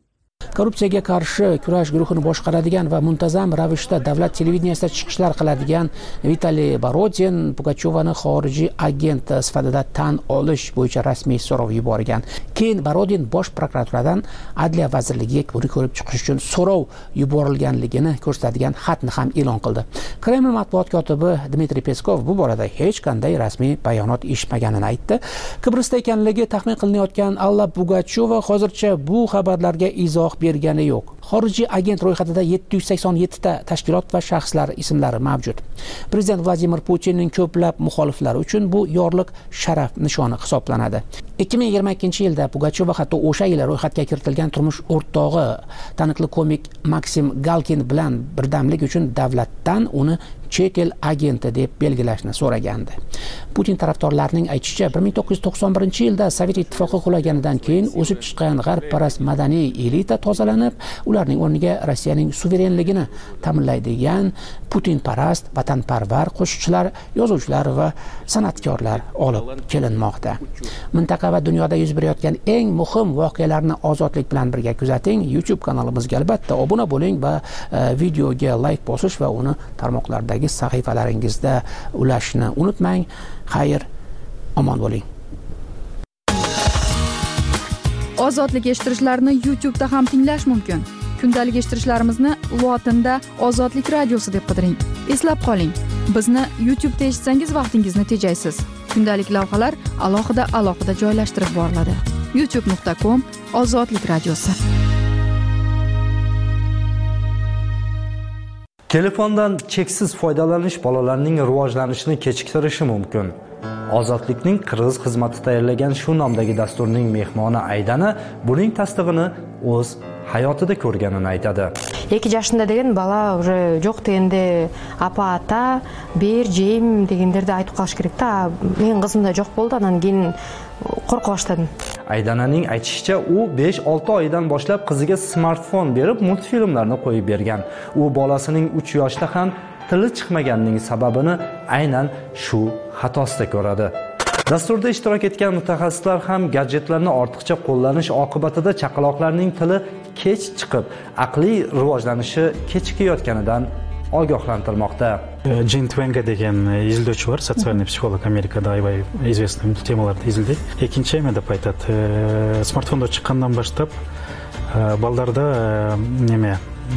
Korrupsiyaga qarshi kurash guruhini boshqaradigan va muntazam ravishda davlat televideniyasida chiqishlar qiladigan Vitaliy Borodin Pugachyovani xorijiy agent sifatida tan olish bo'yicha rasmiy so'rov yuborgan. Keyin Borodin bosh prokuraturadan Adliya vazirligiga buni ko'rib chiqish uchun so'rov yuborilganligini ko'rsatadigan xatni ham e'lon qildi. Kreml matbuot kotibi Dmitriy Peskov bu borada hech qanday rasmiy bayonot eshitmaganini aytdi. Kibrosda ekanligi taxmin qilinayotgan Alla Pugachyova hozircha bu xabarlarga izoh bergani yo'q. Xorijiy agent ro'yxatida yetti yuz sakson yetti ta tashkilot va shaxslar ismlari mavjud. Prezident Vladimir Putinning ko'plab muxoliflari uchun bu yorliq sharaf nishoni hisoblanadi. ikki ming yigirma ikkinchi yilda Pugachyova hatto o'sha yil ro'yxatga kiritilgan turmush o'rtog'i taniqli komik Maksim Galkin bilan birdamlik uchun davlatdan uni chet el agenti deb belgilashni so'ragandi. Putin tarafdorlarining aytishicha, bir ming to'qqiz yuz to'qson birinchi yilda Sovet ittifoqi qulaganidan keyin o'sib chiqqan g'arbparast madaniy elita tozalanib, ularning o'rniga Rossiyaning suverenligini ta'minlaydigan Putinparast, vatanparvar qo'shiqchilar, yozuvchilar va san'atkorlar olib kelinmoqda. Mintaqa va dunyoda yuz berayotgan eng muhim voqealarni ozodlik bilan birga kuzating. YouTube kanalimizga albatta obuna bo'ling va videoga like bosish va uni tarmoqlardagi sahifalaringizda ulashni unutmang. Xayr, omon bo'ling. Ozodlik eshittirishlarni YouTube da ham tinglash mumkin. Kundalik eshittirishlarimizni lotinda Ozodlik radiosi deb qidiring. Eslab qoling, bizni YouTube da eshitsangiz vaqtingizni tejaysiz. Kundalik lavhalar alohida alohida joylashtirib boriladi. youtube nuqta com Ozodlik radiosi. Telefondan cheksiz foydalanish bolalarning rivojlanishini kechiktirishi mumkin. Ozodlikning qirg'iz xizmati tayyorlagan shu nomdagi dasturning mehmoni Aydana buning tasdig'ini o'z hayotida ko'rganini aytadi. ikki yoshында деген бала уже жоқ дегенде апа ата бер жейм дегендерди айтып қалыш керек та. Менин кызымда жоқ болды, анан кийин qo'rqa boshladim. Aydananing aytishicha, u besh olti oydan boshlab qiziga smartfon berib multfilmlarni qo'yib bergan. U bolasining uch yoshda ham tili chiqmaganining sababini aynan shu xatosida ko'radi. Dasturda ishtirok etgan mutaxassislar ham gadjetlarni ortiqcha qo'llanish oqibatida chaqaloqlarning tili kech chiqib, aqliy rivojlanishi kechikayotganidan ogohlantirmoqda. Джин Твенга degan izlovchi bor, sotsiальный psixolog, Amerikada aybay известный temalarda izlaydi. Ikkinchi endi deb aytadi, smartfonda chiqqandan boshlab baldarda nima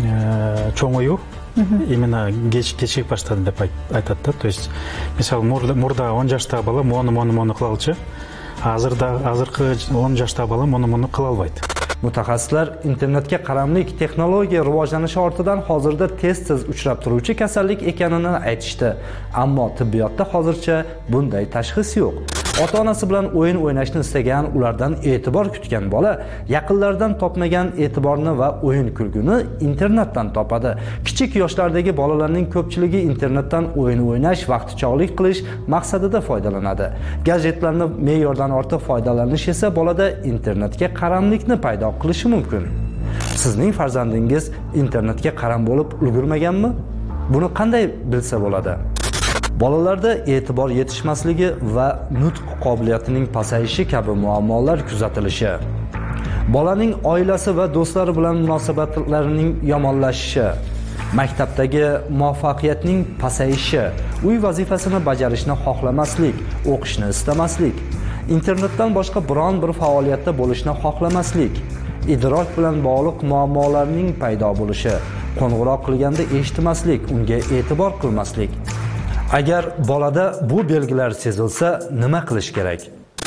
cho'ngoyu именно kechikib boshladi deb aytadi. То есть, misol murda o'n yoshda bola moni moni moni qilolchi, hozirda hozirgi o'n yoshda bola moni moni qila olmaydi. Mutaxassislar internetga qaramlik texnologiya rivojlanishi ortidan hozirda tez-tez uchrab turuvchi kasallik ekanini aytishdi. Ammo tibbiyotda hozircha bunday tashxis yo'q. Ota-onasi bilan o'yin o'ynashni istagan, ulardan e'tibor kutgan bola yaqinlaridan topmagan e'tiborni va o'yin kulguni internetdan topadi. Kichik yoshlardagi bolalarning ko'pchiligi internetdan o'yin o'ynash, vaqtichog'lik qilish maqsadida foydalanadi. Gadjetlarni me'yordan ortiq foydalanish esa bolada internetga qaramlikni paydo qilishi mumkin. Sizning farzandingiz internetga qaram bo'lib ulgurmaganmi? Buni qanday bilsa bo'ladi? Bolalarda e'tibor yetishmasligi va nutq qobiliyatining pasayishi kabi muammolar kuzatilishi, bolaning oilasi va do'stlari bilan munosabatlarining yomonlashishi, maktabdagi muvaffaqiyatning pasayishi, uy vazifasini bajarishni xohlamaslik, o'qishni istamaslik, internetdan boshqa biron bir faoliyatda bo'lishni xohlamaslik, idrok bilan bog'liq muammolarning paydo bo'lishi, qo'ng'iroq qilganda eshitmaslik, unga e'tibor qilmaslik. Agar bolada bu belgilar sezilsa, nima qilish kerak?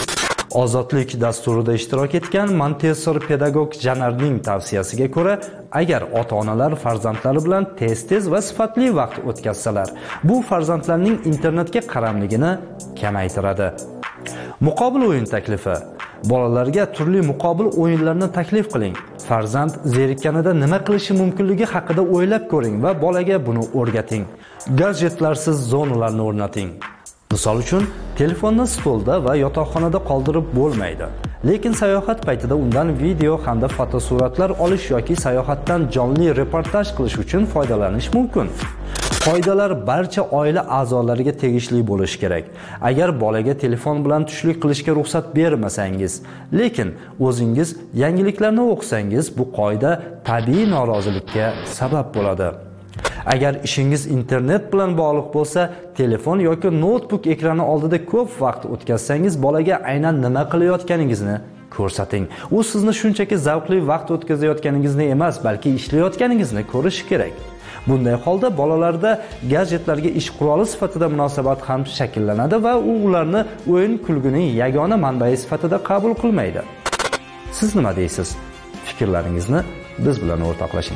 Ozodlik dasturida ishtirok etgan Montessori pedagog Janarning tavsiyasiga ko'ra, agar ota-onalar farzandlari bilan tez-tez va sifatli vaqt o'tkazsalar, bu farzandlarning internetga qaramligini kamaytiradi. Muqobil o'yin taklifi. Bolalarga turli muqobil o'yinlarni taklif qiling. Farzand zerikkanida nima qilishi mumkinligi haqida o'ylab ko'ring va bolaga buni o'rgating. Gadjetlarsiz zonalarni o'rnating. Misol uchun, telefonni stolda va yotoqxonada qoldirib bo'lmaydi. Lekin sayohat paytida undan video hamda fotosuratlar olish yoki sayohatdan jonli reportaj qilish uchun foydalanish mumkin. Qoidalar barcha oila a'zolariga tegishli bo'lishi kerak. Agar bolaga telefon bilan tushlik qilishga ruxsat bermasangiz, lekin o'zingiz yangiliklarni o'qisangiz, bu qoida tabiiy norozilikka sabab bo'ladi. Agar ishingiz internet bilan bog'liq bo'lsa, telefon yoki notebook ekrani oldida ko'p vaqt o'tkazsangiz, bolaga aynan nima qilayotganingizni ko'rsating. U sizni shunchaki zavqli vaqt o'tkazayotganingizni emas, balki ishlayotganingizni ko'rishi kerak. Bunday holda bolalarda gadjetlarga ish quroli sifatida munosabat ham shakllanadi va u ularni o'yin kulguning yagona manbai sifatida qabul qilmaydi. Siz nima deysiz? Fikrlaringizni biz bilan o'rtoqlashing.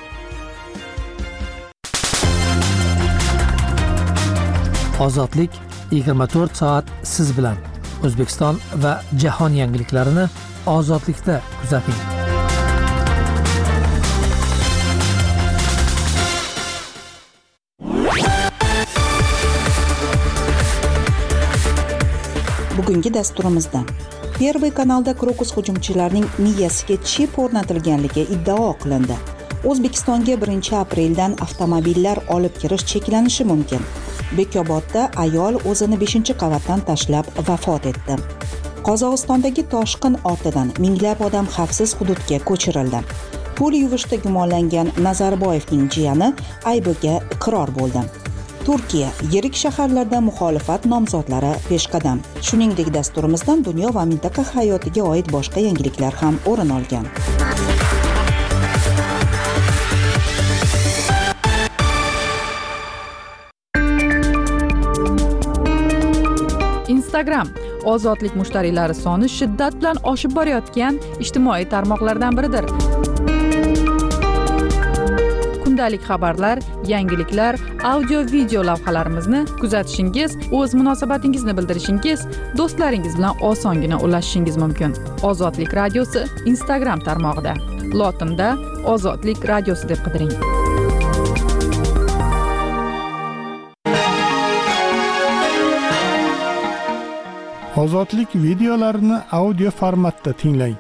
Ozodlik yigirma to'rt soat siz bilan. O'zbekiston va jahon yangiliklarini ozodlikda kuzating. Bugungi dasturimizda Первый kanalda Krokus hujumchilarining miyasiga chip o'rnatilganligi iddao qilindi. O'zbekistonga birinchi apreldan avtomobillar olib kirish cheklanishi mumkin. Bekobodda ayol o'zini beshinchi qavatdan tashlab vafot etdi. Qozog'istondagi toshqin ortidan minglab odam xavfsiz hududga ko'chirildi. Pul yuvishda gumonlangan Nazarboyevning jiyani aybiga iqror bo'ldi. Turkiya yirik shaharlarda muxolifat nomzodlari peshqadam. Shuningdek, dasturimizdan dunyo va mintaqa hayotiga oid boshqa yangiliklar ham o'rin olgan. Instagram ozodlik mushtariylari soni shiddat bilan oshib borayotgan ijtimoiy tarmoqlardan biridir. Kundalik xabarlar, yangiliklar, audio video lavhalarimizni kuzatishingiz, o'z munosabatingizni bildirishingiz, do'stlaringiz bilan osongina ulashishingiz mumkin. Ozodlik radiosi Instagram tarmog'ida. Lotinda Ozodlik radiosi deb qidiring. Ozodlik videolarini audio formatda tinglang.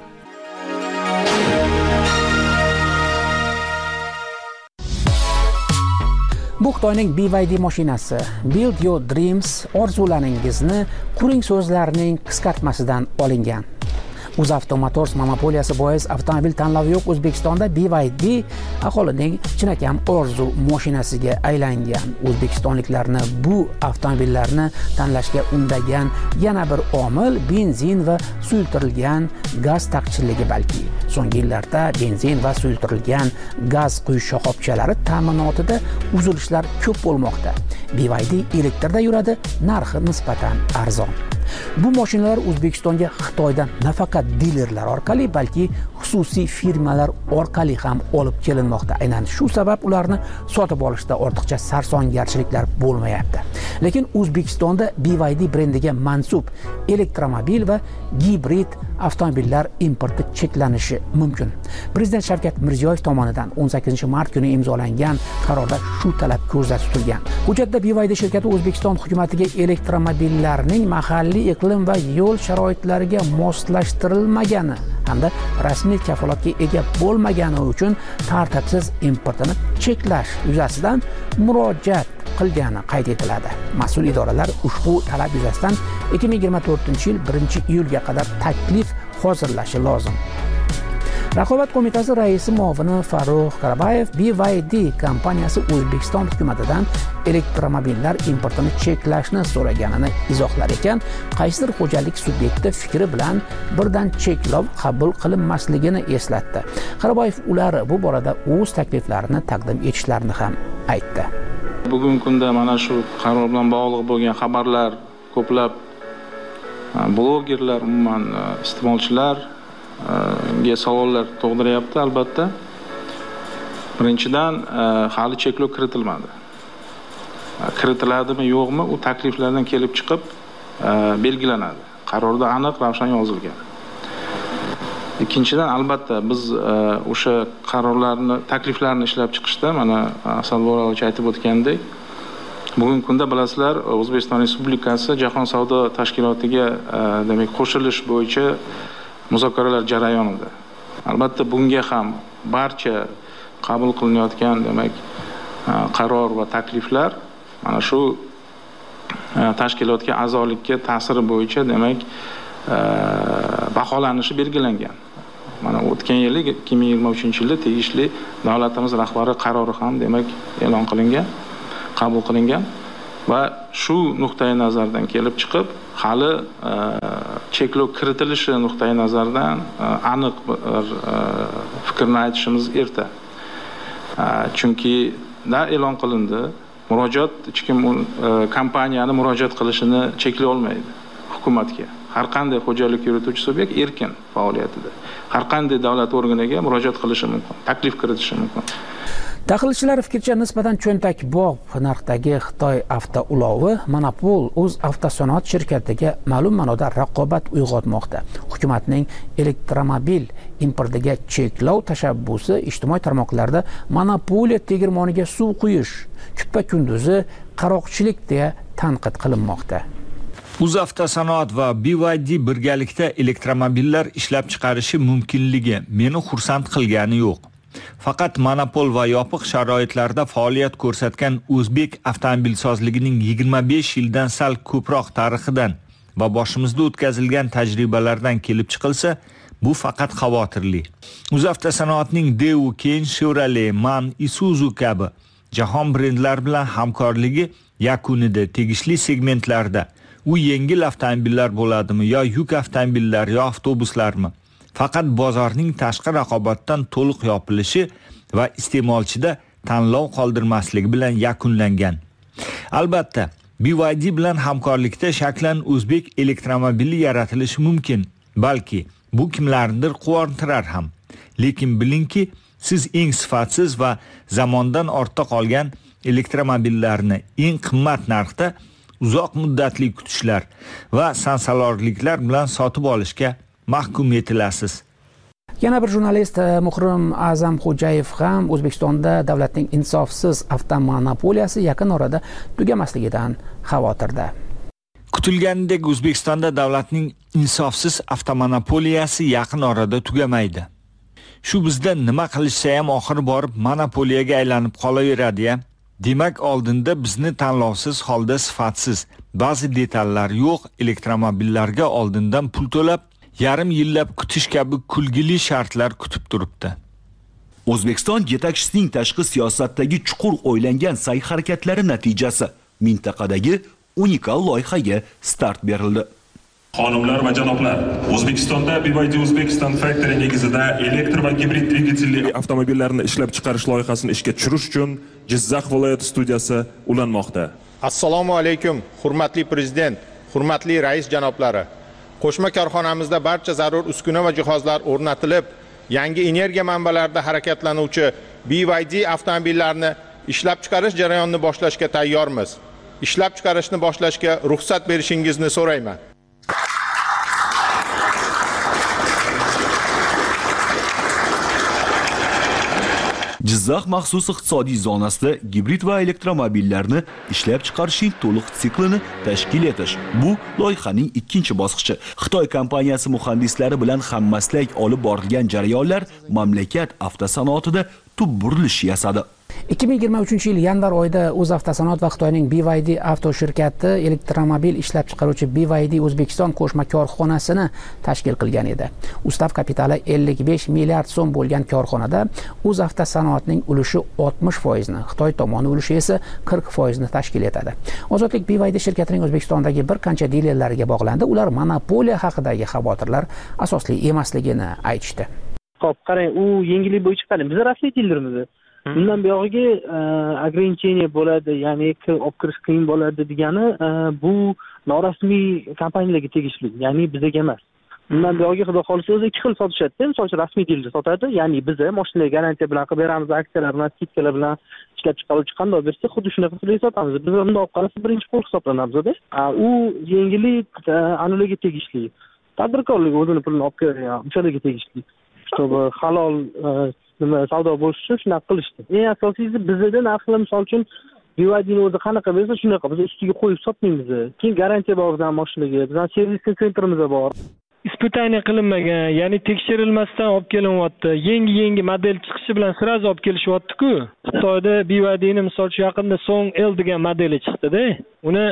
Bu Xitoyning B Y D mashinasi Build Your Dreams orzularingizni quring so'zlarining qisqartmasidan olingan. UzAvto Motors monopoliyasi bois avtomobil tanlovi yo'q O'zbekistonda B Y D aholining chinakam orzu mashinasiga aylangan. O'zbekistonliklarni bu avtomobillarni tanlashga undagan yana bir omil benzin va suyultirilgan gaz taqchilligi balki. So'nggi yillarda benzin va suyultirilgan gaz quyish shoxobchalari ta'minotida uzilishlar ko'p bo'lmoqda. B Y D elektrda yuradi, narxi nisbatan arzon. Bu mashinalar O'zbekistonga Xitoydan nafaqat dilerlar orqali, balki xususiy firmalar orqali ham olib kelinmoqda. Aynan shu sabab ularni sotib olishda ortiqcha sarsongarchiliklar bo'lmayapti. Lekin O'zbekistonda B Y D brendiga mansub elektromobil va gibrid avtomobillar importi cheklanishi mumkin. Prezident Shavkat Mirziyoyev tomonidan o'n sakkizinchi mart kuni imzolangan qarorda shu talab ko'zda tutilgan. Hujjatda B Y D shirkati O'zbekiston hukumatiga elektromobillarning mahalliy iqlim va yo'l sharoitlariga moslashtirilmagani hamda rasmiy kafolatga ega bo'lmagani uchun tartibsiz importini cheklash yuzasidan murojaat qilgani qayd etiladi. Mas'ul idoralar ushbu talab yuzasidan ikki ming yigirma to'rtinchi yil birinchi iyulga qadar taklif hozirlashi lozim. Raqobat qo'mitasi raisi muavini Farruh Karabayev B Y D kompaniyasi O'zbekiston hukumatidan elektromobillar importini cheklashni so'raganini izohlar ekan, qaysidir xo'jalik subyekti fikri bilan birdan cheklov qabul qilinmasligini eslatdi. Karabayev ular bu borada o'z takliflarini taqdim etishlarini ham aytdi. Bugungi kunda mana shu qaror bilan bog'liq bo'lgan xabarlar ko'plab blogerlar, umuman iste'molchilar ga savollar tug'diryapti. Albatta, birinchidan hali cheklov kiritilmadi. Kiritiladimi yo'qmi, u takliflardan kelib chiqib belgilanadi. Qarorda aniq ravshan yozilgan. Ikkinchidan, albatta biz o'sha qarorlarni, takliflarni ishlab chiqishda mana Asal Bo'rolovich aytib o'tgandek, bugungi kunda bilasizlar, O'zbekiston Respublikasi Jahon savdo tashkilotiga demak qo'shilish bo'yicha muzokaralar jarayonida. Albatta bunga ham barcha qabul qilinayotgan demak qaror va takliflar mana shu tashkilotga a'zolikka ta'siri bo'yicha demak baholanishi belgilangan. Mana o'tgan yili ikki ming yigirma uchinchi yilda tegishli davlatimiz rahbari qarori ham demak e'lon qilingan, qabul qilingan va shu nuqtai nazardan kelib chiqib hali cheklov kiritilishi nuqtai nazaridan aniq bir fikrni aytishimiz erta. Chunki da e'lon qilindi, murojaat hech kim kompaniyani murojaat qilishini cheklay olmaydi hukumatga. Har qanday xo'jalik yurituvchi subyekt erkin faoliyatida har qanday davlat organiga murojaat qilishi mumkin, taklif kiritishi mumkin. Tahlilchilar fikricha nisbatan cho'ntakbop narxdagi Xitoy avtoulovi monopol o'z avtosanoat shirkatiga ma'lum ma'noda raqobat uyg'otmoqda. Hukumatning elektromobil importiga cheklov tashabbusi ijtimoiy tarmoqlarda monopoliya tegirmoniga suv quyish, kuppa kunduzi qaroqchilik deya tanqid qilinmoqda. UzAvtosanoat va B Y D birgalikda elektromobillar ishlab chiqarishi mumkinligi meni xursand qilgani yo'q. Faqat monopol va yopiq sharoitlarda faoliyat ko'rsatgan o'zbek avtomobilsozligining yigirma besh yildan sal ko'proq tarixidan va boshimizda o'tkazilgan tajribalardan kelib chiqilsa, bu faqat xavotirli. UzAvtosanoatning Daewoo, keyin Chevrolet, MAN, Isuzu kabi jahon brendlari bilan hamkorligi yakunida tegishli segmentlarda u yengil avtomobillar bo'ladimi yo yuk avtomobillar yo avtobuslarmi? Faqat bozorning tashqi raqobatdan to'liq yopilishi va iste'molchida tanlov qoldirmasligi bilan yakunlangan. Albatta, B Y D bilan hamkorlikda shaklan o'zbek elektromobili yaratilishi mumkin, balki bu kimlarnidir quvontirar ham. Lekin bilingki, siz eng sifatsiz va zamondan ortda qolgan elektromobillarni eng qimmat narxda uzoq muddatli kutishlar va sansalorliklar bilan sotib olishga mahkum etilasiz. Yana bir jurnalist Muhrim A'zamxo'jayev ham O'zbekistonda davlatning insofsiz avtomonopoliyasi yaqin orada tugamasligidan xavotirda. Kutilganidek O'zbekistonda davlatning insofsiz avtomonopoliyasi yaqin orada tugamaydi. Shu bizda nima qilishsa ham oxiri borib monopoliyaga aylanib qolaveradi-ya. Demak, oldinda bizni tanlovsiz holda sifatsiz, ba'zi detallar yo'q elektromobillarga oldindan pul to'lab, yarim yillab kutish kabi kulgili shartlar kutib turibdi. O'zbekiston yetakchisining tashqi siyosatdagi chuqur o'ylangan sa'y-harakatlari natijasi mintaqadagi unikal loyihaga start berildi. Xonimlar va janoblar, O'zbekistonda B Y D Uzbekistan Factory negizida elektr va gibrid dvigatelli avtomobillarni ishlab chiqarish loyihasini ishga tushirish uchun Jizzax viloyati studiyasi ulanmoqda. Assalomu alaykum, hurmatli prezident, hurmatli rais janoblari. Qo'shma korxonamizda barcha zarur uskuna va jihozlar o'rnatilib, yangi energiya manbalarida harakatlanuvchi B Y D avtomobillarini ishlab chiqarish jarayonini boshlashga tayyormiz. Ishlab chiqarishni boshlashga ruxsat berishingizni so'rayman. Jizzax maxsus iqtisodiy zonasida gibrid va elektromobillarni ishlab chiqarishning to'liq siklini tashkil etish. Bu loyihaning ikkinchi bosqichi. Xitoy kompaniyasi muhandislari bilan hammaslak olib borilgan jarayonlar mamlakat avtosanoatida tub burilish yasadi. ikki ming yigirma uchinchi yil yanvar oyida UzAvtosanoat va Xitoyning B Y D avto shirkati elektromobil ishlab chiqaruvchi B Y D O'zbekiston qo'shma korxonasini tashkil qilgan edi. Ustav kapitali ellik besh milliard so'm bo'lgan korxonada UzAvtosanoatning ulushi oltmish foiz ni, Xitoy tomoni ulushi esa qirq foiz ni tashkil etadi. Ozodlik B Y D shirkatining O'zbekistondagi bir qancha dilerlariga bog'landi. Ular monopoliya haqidagi xavotirlar asosli emasligini aytishdi. Xo'p, qarang, u yengillik bo'yicha qarang, biz rasmiy dilermiz. Bundan buyog'iga ограничение bo'ladi, ya'ni olib kirish qiyin bo'ladi degani bu norasmiy kompaniyalarga tegishli, ya'ni bizga emas. Bundan buyog'iga xudo xolisa o'zi ikki xil sotishadi. Misol uchun rasmiy diler sotadi, ya'ni biz mashinaga garantiya bilan qilib beramiz, aksiyalar bilan, skidkalar bilan ishlab chiqaruvchi qanday bersa, xuddi shunaqa qilib sotamiz. Biz bunday olib qarasa birinchi qo'l hisoblanamiz-da. U yengillik anularga tegishli. Tadbirkorlik o'zini pulini olib keladi, o'shalarga tegishli. Чтобы halol nima savdo bo'lishi uchun shunaqa qilishdi. Eng asosiysi bizda narxlar misol uchun B Y D ni o'zi qanaqa bersa shunaqa biz ustiga qo'yib sotmaymiz. Keyin garantiya bor bizning mashinaga, bizning servis sentrimiz bor. ispitaniya qilinmagan, ya'ni tekshirilmasdan olib kelinyapti. Yangi yangi model chiqishi bilan sirazi olib kelishyapti-ku. Xitoyda B Y D'ni misol shu yaqinda Song L degan modeli chiqdi-da. Uni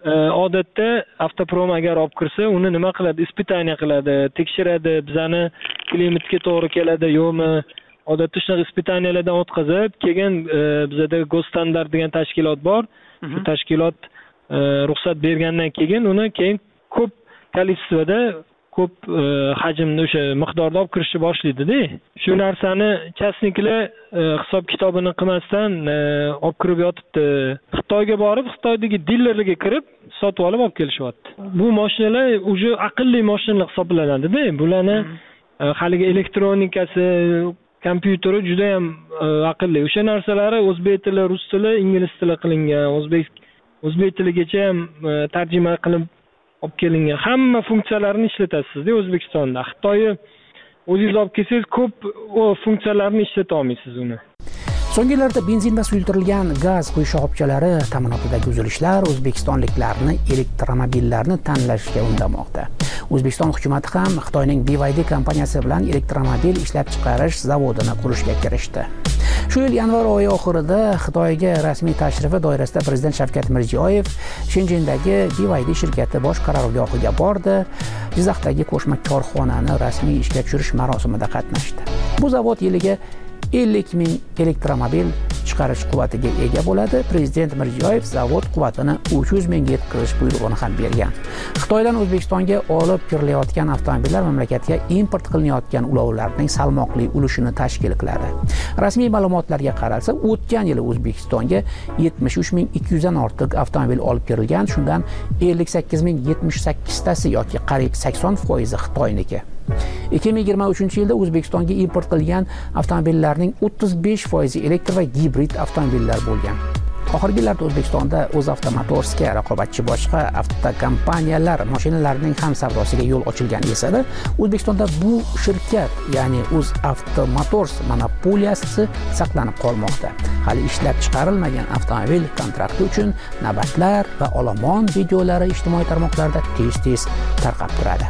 odatda avtoprom agar olib kirsa, uni nima qiladi? Ispitaniya qiladi, tekshiradi, bizani klimatga to'g'ri keladi yo'qmi? Odatda shunaqa ispitaniyalardan o'tkazib, keyin bizada Gosstandart degan tashkilot bor. Shu tashkilot ruxsat bergandan keyin uni keyin ko'p kolичествоda ko'p hajmda o'sha miqdorda olib kirishni boshlaydi-da. Shu narsani chasniklar hisob kitobini qilmasdan olib kirib yotibdi. Xitoyga borib, Xitoydagi dilerlarga kirib, sotib olib olib kelishyapti. Bu mashinalar uje aqlli mashinalar hisoblanadi-da. Bularni haligi elektronikasi, kompyuteri juda ham aqlli. O'sha narsalari o'zbek tili, rus tili, ingliz tili qilingan, o'zbek o'zbek tiligacha ham tarjima qilib olib kelingan. Hamma funksiyalarini ishlatasiz-da O'zbekistonda. Xitoyni o'zingiz olib kelsangiz, ko'p funksiyalarni ishlata olmaysiz uni. So'nggi yillarda benzin va suyultirilgan gaz quyish shoxobchalari ta'minotidagi uzilishlar o'zbekistonliklarni elektromobillarni tanlashga undamoqda. O'zbekiston hukumatı ham Xitoyning B Y D kompaniyasi bilan elektromobil ishlab chiqarish zavodini qurishga kirishdi. Shu yil yanvar oyi oxirida Xitoyga rasmiy tashrifi doirasida Prezident Shavkat Mirziyoyev Shenzhendagi B Y D shirkati bosh qarorgohiga bordi. Jizzaxdagi qo'shma korxonani rasmiy ishga tushirish marosimida qatnashdi. Bu zavod yiliga ellik ming elektromobil chiqarish quvvatiga ega bo'ladi. Prezident Mirziyoyev zavod quvvatini uch yuz mingga yetkazish buyrug'ini ham bergan. Xitoydan O'zbekistonga olib kirilayotgan avtomobillar mamlakatga import qilinayotgan ulovlarning salmoqli ulushini tashkil qiladi. Rasmiy ma'lumotlarga qaralsa, o'tgan yili O'zbekistonga yetmish uch ming ikki yuz dan ortiq avtomobil olib kirilgan, shundan ellik sakkiz ming yetmish sakkiz tasi yoki qariyb sakson foiz Xitoyniki. ikki ming yigirma uchinchi yilda O'zbekistonga import qilingan avtomobillarning o'ttiz besh foizi elektr va gibrid avtomobillar bo'lgan. Oxirgi yillarda O'zbekistonda O'zavtomotorsga raqobatchi boshqa avtokompaniyalar mashinalarining ham savdosiga yo'l ochilgan esa-da, O'zbekistonda bu shirkat, ya'ni O'zavtomotors monopoliyasi saqlanib qolmoqda. Hali ishlab chiqarilmagan avtomobil kontrakti uchun navbatlar va olomon videolari ijtimoiy tarmoqlarda tez-tez tarqab turadi.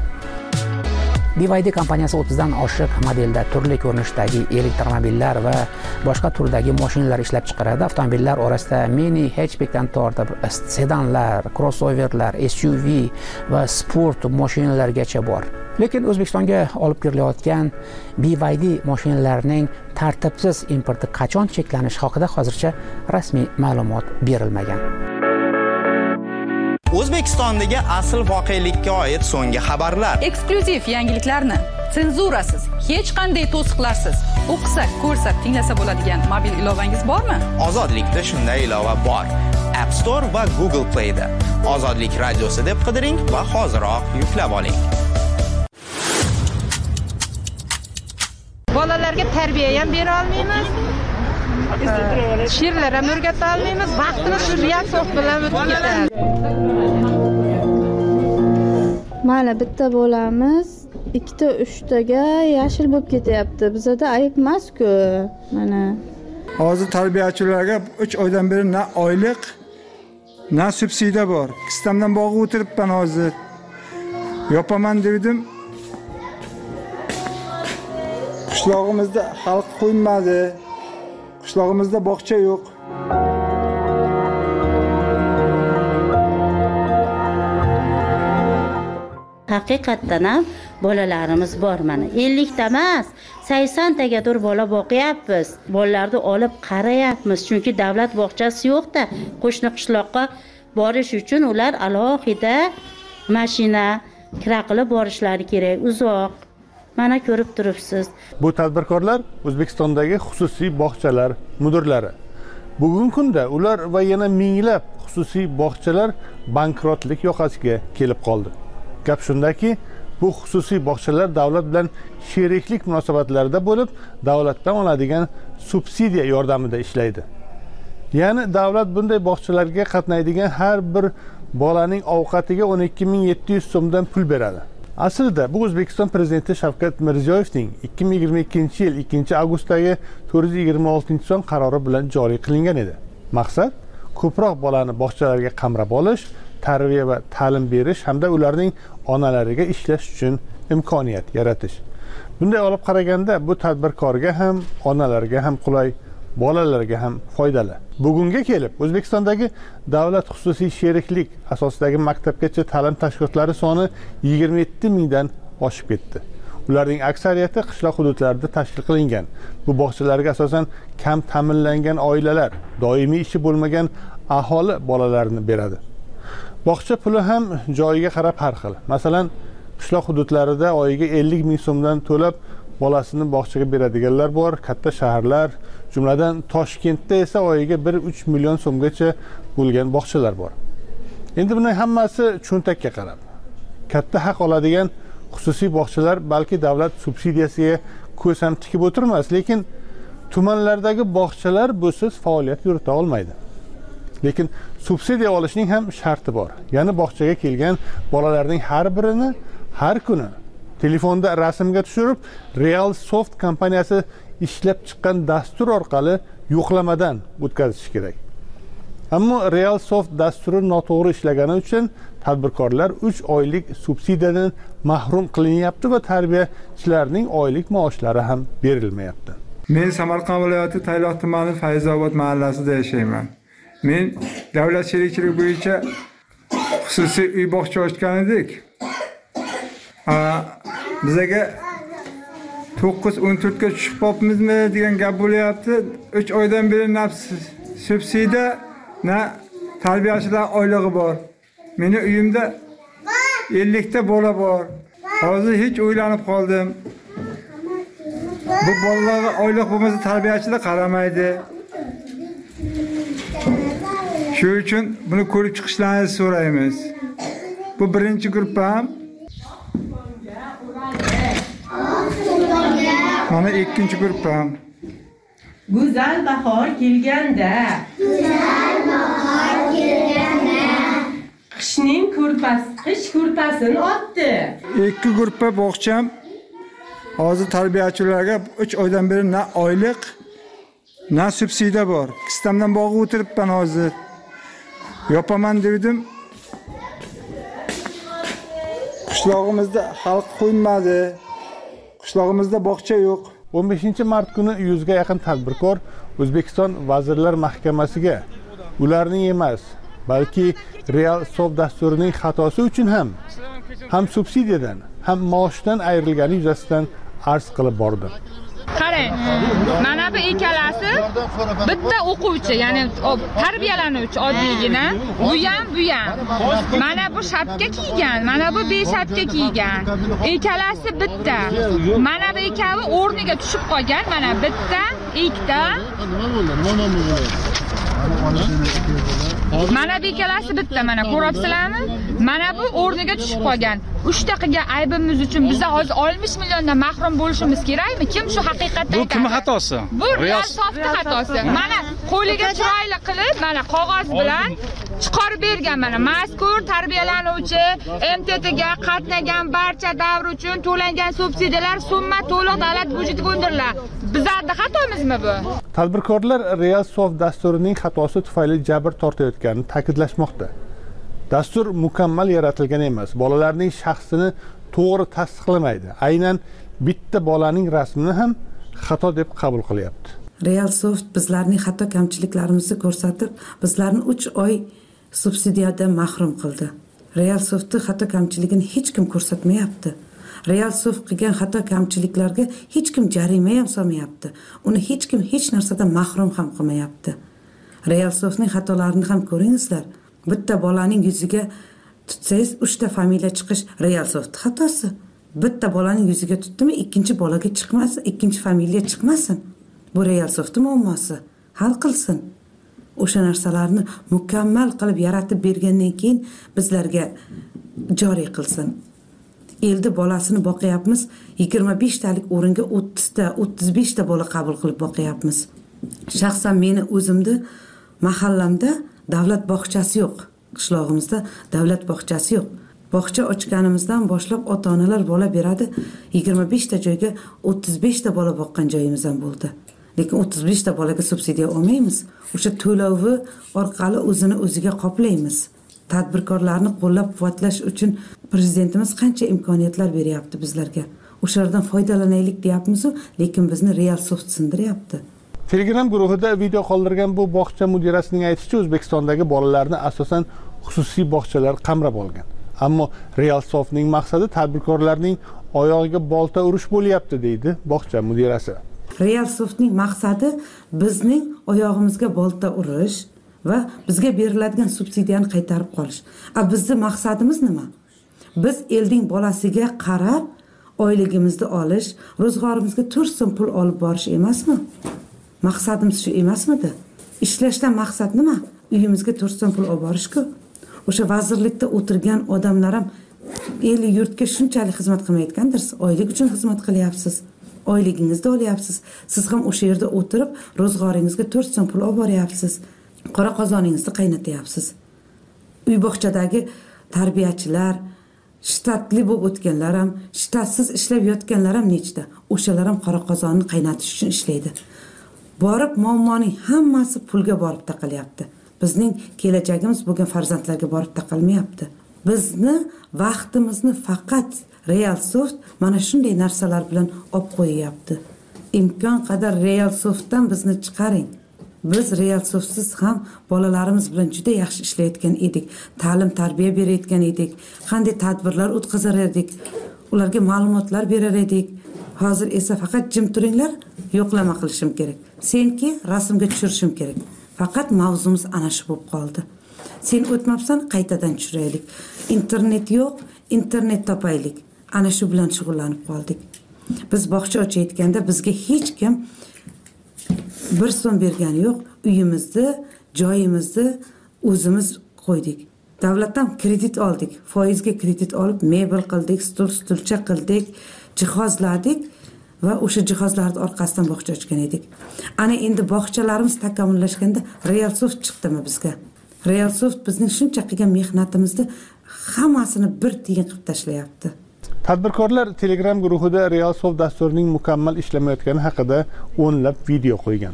B Y D kompaniyasi o'ttizdan oshiq modelda turli ko'rinishdagi elektromobillar va boshqa turdagi mashinalar ishlab chiqaradi. Avtomobillar orasida mini hatchbackdan tortib sedanlar, crossoverlar, S U V va sport mashinalargacha bor. Lekin O'zbekistonga olib kirilayotgan B Y D mashinalarining tartibsiz importi qachon cheklanishi haqida hozircha rasmiy ma'lumot berilmagan. O'zbekistondagi asl voqelikka oid so'nggi xabarlar. Eksklyuziv yangiliklarni senzurasiz, hech qanday to'siqlarsiz o'qisak, ko'rsak, tinglasa bo'ladigan mobil ilovangiz bormi? Ozodlikda shunday ilova bor. App Store va Google Play'da. Ozodlik radiosi deb qidiring va hoziroq yuklab oling. Bolalarga tarbiya ham bera olmaymiz. She'rlar ham o'rgata olmaymiz. Vaqtimiz shu reaksiya bilan o'tib ketadi. Mana bitta bo'lamiz, ikkita uchtaga yashil bo'lib ketyapti. Bizda ayb emas-ku. Mana hozir tarbiyachilarga uch oydan beri na oylik, na subsidiya bor. Qistamdan bog'ib o'tiribman hozir. Yopaman dedim. Qishlog'imizda xalq qo'ymadi. Qishlog'imizda bog'cha yo'q. Haqiqatdan ham bolalarimiz bor mana. ellik ta emas, sakson tagadir bola boqyapmiz. Bolalarni olib qarayapmiz, chunki davlat bog'chasi yo'q-da. Qo'shni qishloqqa borish uchun ular alohida mashina kira qilib borishlari kerak, uzoq. Mana ko'rib turibsiz. Bu tadbirkorlar O'zbekistondagi xususiy bog'chalar mudirlari. Bugungi kunda ular va yana minglab xususiy bog'chalar bankrotlik yoqasiga kelib qoldi. Gap shundaki, bu xususiy bog'chalar davlat bilan sheriklik munosabatlarida bo'lib, davlatdan oladigan subsidiya yordamida ishlaydi. Ya'ni davlat bunday bog'chalarga qatnaydigan har bir bolaning ovqatiga o'n ikki ming yetti yuz so'mdan pul beradi. Aslida bu O'zbekiston prezidenti Shavkat Mirziyoyevning ikki ming yigirma ikkinchi yil ikkinchi avgustdagi to'rt yuz yigirma oltinchi son qarori bilan joriy qilingan edi. Maqsad ko'proq bolani bog'chalarga qamrab olish, tarbiya va ta'lim berish hamda ularning onalariga ishlash uchun imkoniyat yaratish. Bunday olib qaraganda bu tadbirkorga ham, onalarga ham qulay, bolalarga ham foydali. Bugunga kelib O'zbekistondagi davlat xususiy sheriklik asosidagi maktabgacha ta'lim tashkilotlari soni yigirma yetti mingdan oshib ketdi. Ularning aksariyati qishloq hududlarida tashkil qilingan. Bu bog'chalarga asosan kam ta'minlangan oilalar, doimiy ishi bo'lmagan aholi bolalarini beradi. Bog'cha puli ham joyiga qarab har xil. Masalan, qishloq hududlarida oyiga ellik ming so'mdan to'lab bolasini bog'chaga beradiganlar bor, katta shaharlar, jumladan Toshkentda esa oyiga bir uch million so'mgacha bo'lgan bog'chalar bor. Endi buning hammasi cho'ntakka qarab. Katta haq oladigan xususiy bog'chalar balki davlat subsidiyasiga ko'z ham tikib o'tirmas, lekin tumanlardagi bog'chalar busiz faoliyat yurita olmaydi. Lekin subsidiya olishning ham sharti bor. Ya'ni bog'chaga kelgan bolalarning har birini har kuni telefonda rasmga tushirib, Real Soft kompaniyasi ishlab chiqqan dastur orqali yo'qlamadan o'tkazish kerak. Ammo Real Soft dasturi noto'g'ri ishlagani uchun tadbirkorlar uch oylik subsidiyadan mahrum qilinyapti va tarbiyachilarning oylik maoshlari ham berilmayapti. Men Samarqand viloyati Tayloq tumani Fayzobod mahallasida yashayman. Men davlat sherikchiligi bo'yicha xususiy uy bog'cha ochgan edik. Bizaga to'qqiz o'n to'rt ga tushib qolibmizmi degan gap bo'lyapti. uch oydan beri na subsidiya, na tarbiyachilar oylig'i bor. Meni uyimda ellik ta bola bor. Hozir hech o'ylanib qoldim. Bu bolalarga oylik bo'lmasa tarbiyachilar qaramaydi. Shu uchun buni ko'rib chiqishlaringizni so'raymiz. Bu birinchi guruhim. Mana ikkinchi guruhim. Go'zal bahor kelganda, go'zal bahor kelganda qishning ko'rpasi, qish ko'rpasini otdi. Ikki guruhga bog'cham hozir tarbiyachilarga uch oydan beri na oylik, na subsidiya bor. Kistamdan bog'ib o'tiribman hozir. Yopaman dedim. Qishlog'imizda xalq qo'ymadi. Qishlog'imizda bog'cha yo'q. o'n beshinchi mart kuni yuzga yaqin tadbirkor O'zbekiston Vazirlar Mahkamasiga ularning emas, balki Real Soft dasturining xatosi uchun ham ham subsidiyadan, ham maoshdan ayrilgani yuzasidan arz qilib bordi. Qarang, mana bu ikkalasi bitta o'quvchi, ya'ni tarbiyalanuvchi oddiygina, bu ham, bu ham. Mana bu shapka kiygan, mana bu beshapka kiygan. Ikkalasi bitta. Mana bu ikkovi o'rniga tushib qolgan, mana bitta, ikkita. Mana bu ikkalasi bitta, mana ko'ryapsizlarmi? Mana bu o'rniga tushib qolgan. uchta qilgan aybimiz uchun biz hozir oltmish milliondan mahrum bo'lishimiz kerakmi? Kim shu haqiqatda aytadi? Bu kim xatosi? Bu Real Softning xatosi. Mana qo'liga chiroyli qilib, mana qog'oz bilan chiqarib bergan, mana mazkur tarbiyalanuvchi M T Tga qatnagan barcha davr uchun to'langan subsidiyalar summa to'liq davlat byudjetiga undiriladi. Bizning xatomizmi bu? Tadbirkorlar Real Soft dasturining xatosi tufayli jabr tortayotganini ta'kidlashmoqda. Dastur mukammal yaratilgan emas, bolalarning shaxsini to'g'ri tasdiqlamaydi. Aynan bitta bolaning rasmini ham xato deb qabul qilyapti. Real Soft bizlarning xato kamchiliklarimizni ko'rsatib, bizlarni uch oy subsidiyadan mahrum qildi. Real Softning xato kamchiligini hech kim ko'rsatmayapti. Real Soft qilgan xato kamchiliklarga hech kim jarima ham solmayapti. Uni hech kim hech narsadan mahrum ham qilmayapti. Real Softning xatolarini ham ko'ringizlar. Bitta bolaning yuziga tutsangiz uchta familiya chiqish Real Soft xatosi. Bitta bolaning yuziga tutdimi, ikkinchi bolaga chiqmasin, ikkinchi familiya chiqmasin. Bu Real Softning muammosi. Hal qilsin. O'sha narsalarni mukammal qilib yaratib bergandan keyin bizlarga joriy qilsin. Elda bolasini boqyapmiz, yigirma besh talik o'ringa o'ttiz ta, o'ttiz besh ta bola qabul qilib boqyapmiz. Shaxsan meni o'zimda mahallamda davlat bog'chasi yo'q. Qishlog'imizda davlat bog'chasi yo'q. Bog'cha ochganimizdan boshlab ota-onalar bola beradi. yigirma besh ta joyga o'ttiz besh ta bola boqqan joyimiz ham bo'ldi. Lekin o'ttiz besh ta bolaga subsidiya olmaymiz. O'sha to'lovi orqali o'zini o'ziga qoplaymiz. tadbirkorlarni qo'llab-quvvatlash uchun prezidentimiz qancha imkoniyatlar beryapti bizlarga. O'shalardan foydalanaylik deyapmiz-ku, lekin bizni Realsoft sindiryapti. Telegram guruhida video qoldirgan bu bog'cha mudirasining aytishicha, O'zbekistondagi bolalarni asosan xususiy bog'chalar qamrab olgan. Ammo Realsoftning maqsadi tadbirkorlarning oyog'iga bolta urish bo'lyapti, deydi bog'cha mudirasi. Realsoftning maqsadi bizning oyog'imizga bolta urish va bizga beriladigan subsidiyani qaytarib qolish. A bizning maqsadimiz nima? Biz elning bolasiga qarab oyligimizni olish, ro'zg'orimizga to'rt so'm pul olib borish emasmi? Maqsadimiz shu emasmidi? Ishlashdan maqsad nima? Uyimizga to'rt so'm pul olib borish-ku. O'sha vazirlikda o'tirgan odamlar ham el yurtga shunchalik xizmat qilmayotgandirsiz. Oylik uchun xizmat qilyapsiz. Oyligingizni olyapsiz. Siz ham o'sha yerda o'tirib ro'zg'oringizga to'rt so'm pul olib boryapsiz. Qora qozoningizni qaynatyapsiz. Uy bog'chadagi tarbiyachilar, shtatli bo'lib o'tganlar ham, shtatsiz ishlab yotganlar ham nechta. O'shalar ham qora qozonni qaynatish uchun ishlaydi. Borib muammoning hammasi pulga borib taqalyapti. Bizning kelajagimiz bo'lgan farzandlarga borib taqalmayapti. Bizni vaqtimizni faqat Realsoft mana shunday narsalar bilan olib qo'yyapti. Imkon qadar Realsoftdan bizni chiqaring. Biz Realsoftsiz ham bolalarimiz bilan juda yaxshi ishlayotgan edik. Ta'lim, tarbiya berayotgan edik. Qanday tadbirlar o'tkazar edik. Ularga ma'lumotlar berar edik. Hozir esa faqat jim turinglar, yo'qlama qilishim kerak. Senki rasmga tushirishim kerak. Faqat mavzumiz ana shu bo'lib qoldi. Sen o'tmabsan, qaytadan tushiraylik. Internet yo'q, internet topaylik. Ana shu bilan shug'ullanib qoldik. Biz bog'cha ochayotganda bizga hech kim bir so'm bergani yo'q. Uyimizni, joyimizni o'zimiz qo'ydik. Davlatdan kredit oldik. Foizga kredit olib, mebel qildik, stul, stulcha qildik, jihozladik va o'sha jihozlarning orqasidan bog'cha ochgan edik. Ana endi bog'chalarimiz takomillashganda Realsoft chiqdimi bizga? Realsoft bizning shuncha qilgan mehnatimizni hammasini bir tiyin qilib tashlayapti. Tadbirkorlar Telegram guruhida Realsoft dasturining mukammal ishlamayotgani haqida o'nlab video qo'ygan.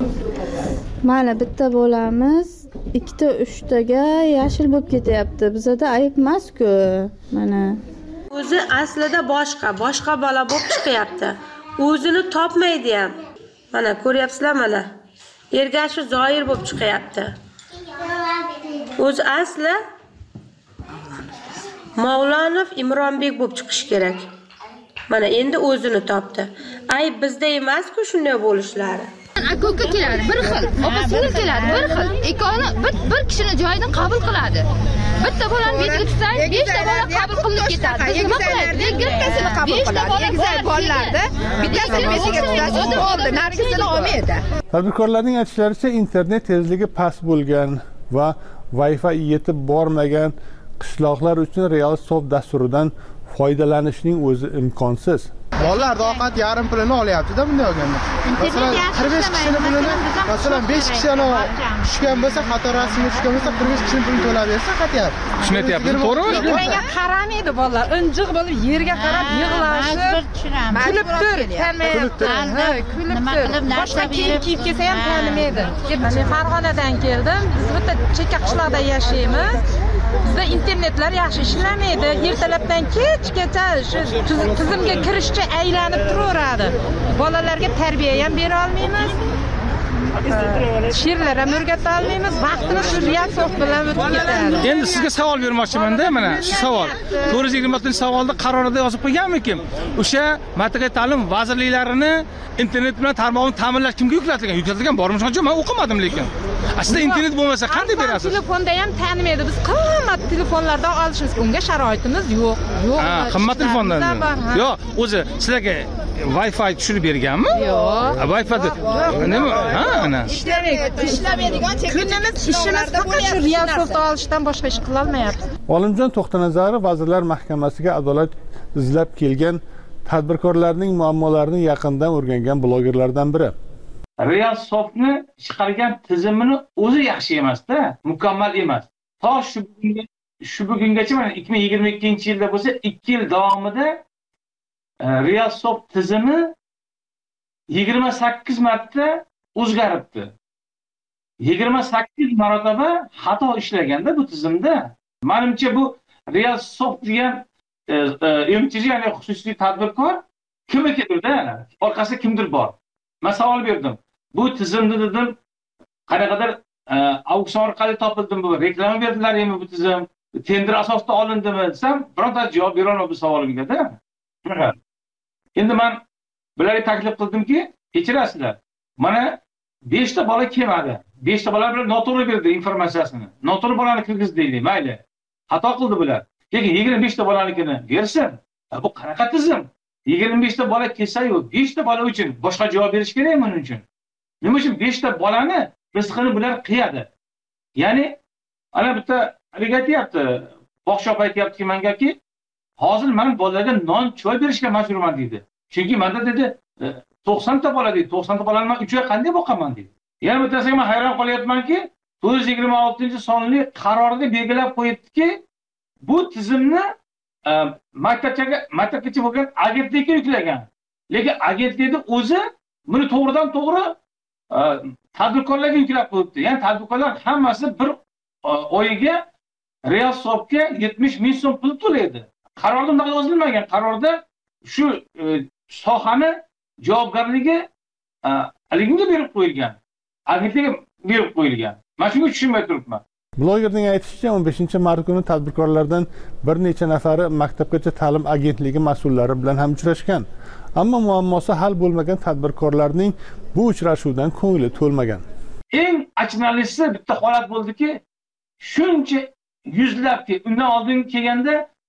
Mana bitta bo'lamiz ikkita uchtaga yashil bo'lib ketyapti. Bizda ayb emas-ku. Mana o'zi aslida boshqa, boshqa bola bo'lib chiqyapti. O'zini topmaydi ham. Mana ko'ryapsizlar mana. Ergashi Zoir bo'lib chiqyapti. O'zi asli Mavlonov Imronbek bo'lib chiqish kerak. Mana endi o'zini topdi. Ayb bizda emas-ku shunday bo'lishlari. Aka-uka keladi, bir xil. Opa-singil keladi, bir xil. Ikkoni bir bir kishini joyidan qabul qiladi. Bitta bolani betiga tutsang, beshta bola qabul qilinib ketadi. Biz nima qilaylik? Bittasini qabul qiladi. Egizak bolalarda bittasini betiga tutasiz, bo'ldi, narigisini olmaydi. Tadbirkorlarning aytishlaricha, internet tezligi past bo'lgan va Wi-Fi yetib bormagan qishloqlar uchun Realsoft dasturidan foydalanishning o'zi imkonsiz. Bolalar ovqat yarim pulini olyapti-da bunday olganda. Masalan, qirq besh kishining pulini, masalan, besh kishini tushgan bo'lsa, qator rasmga tushgan bo'lsa, qirq besh kishining pulini to'lab bersa, qatyapti. Tushunyapti, to'g'rimi? Menga qaramaydi bolalar, injiq bo'lib yerga qarab yig'lashib, kulib tur, tanimayapti. Ha, kulib tur. Boshqa kiyim kiyib kelsa ham tanimaydi. Men Farg'onadan keldim. Biz bitta chekka qishloqda yashaymiz. Bizda internetlar yaxshi ishlamaydi. Ertalabdan kechgacha shu tizimga kirishcha aylanib turaveradi. Bolalarga tarbiya ham bera olmaymiz. She'rlar ham o'rgata olmaymiz. Vaqtini shu Realsoft bilan o'tib ketadi. Endi sizga savol bermoqchiman-da, mana shu savol. to'rt yuz yigirma oltinchi savolda qarorida yozib qo'yganmikin? O'sha Matbuot ta'lim vazirliklarini internet bilan tarmog'ini ta'minlash kimga yuklatilgan? Yuklatilgan bormi? Shuncha men o'qimadim lekin. Aslida internet bo'lmasa qanday berasiz? Telefonda ham tanimaydi. Biz qimmat telefonlardan olishimiz, unga sharoitimiz yo'q. Yo'q. Ha, qimmat telefondan. Yo'q, o'zi sizlarga Wi-Fi tushirib berganmi? Yo'q. Wi-Fi nima? Ha, ana. Ishlamaydi. Ishlamaydigan kunimiz ishimiz faqat shu Realsoft olishdan boshqa ish qila olmayapmiz. Olimjon To'xtanazarov Vazirlar Mahkamasiga adolat izlab kelgan tadbirkorlarning muammolarini yaqindan o'rgangan blogerlardan biri. Realsoftni chiqargan tizimini o'zi yaxshi emas-da, mukammal emas. To shu bugunga shu bugungacha mana ikki ming yigirma ikkinchi yilda bo'lsa, ikki yil davomida Realsoft tizimi yigirma sakkiz marta o'zgaribdi. yigirma sakkiz marotaba xato ishlaganda bu tizimda Menimcha bu Real Soft degan M T J ya'ni xususiy tadbirkor kimnikidir-da, orqasida kimdir bor. Men savol berdim. Bu tizimni dedim qanaqadir auksion orqali topildimi bu? Reklama berdilarmi bu tizim? Tender asosida olindimi desam, bironta javob bera olmadi bu savolimga-da. Endi men bularga taklif qildimki, kechirasizlar. Mana besh ta bola kelmadi. besh ta bola bilan noto'g'ri berdi informatsiyasini. Noto'g'ri bolani kirgizdi deylik, mayli. Xato qildi bular. Lekin yigirma besh ta bolanikini bersin. Bu qanaqa tizim? yigirma besh ta bola kelsa-yu, besh ta bola uchun boshqa javob berish kerak buning uchun. Nima uchun besh ta bolani rizqini bular qiyadi? Ya'ni ana bitta haligi aytyapti, bog'shop aytyaptiki mengaki, hozir men bolalarga non choy berishga majburman deydi. Chunki menda dedi to'qson ta bola deydi, to'qson ta bolani men uch oy qanday boqaman deydi. Yana bittasiga men hayron qolyapmanki, to'rt yuz yigirma oltinchi sonli qarorda belgilab qo'yibdiki, bu tizimni maktabgacha maktabgacha bo'lgan agentlikka yuklagan. Lekin agentlikning o'zi buni to'g'ridan to'g'ri tadbirkorlarga yuklab qo'yibdi. Ya'ni tadbirkorlar hammasi bir oyiga Real Softga yetmish ming so'm pul to'laydi. Qarorda bunday yozilmagan. Qarorda shu sohani javobgarligi haligiga berib qo'yilgan. Agentlikka berib qo'yilgan. Men shunga tushunmay turibman. Blogerning aytishicha, o'n beshinchi mart kuni tadbirkorlardan bir necha nafari maktabgacha ta'lim agentligi mas'ullari bilan ham uchrashgan. Ammo muammosi hal bo'lmagan tadbirkorlarning bu uchrashuvdan ko'ngli to'lmagan. Eng achinarlisi bitta holat bo'ldiki, shuncha yuzlab, undan oldin kelganda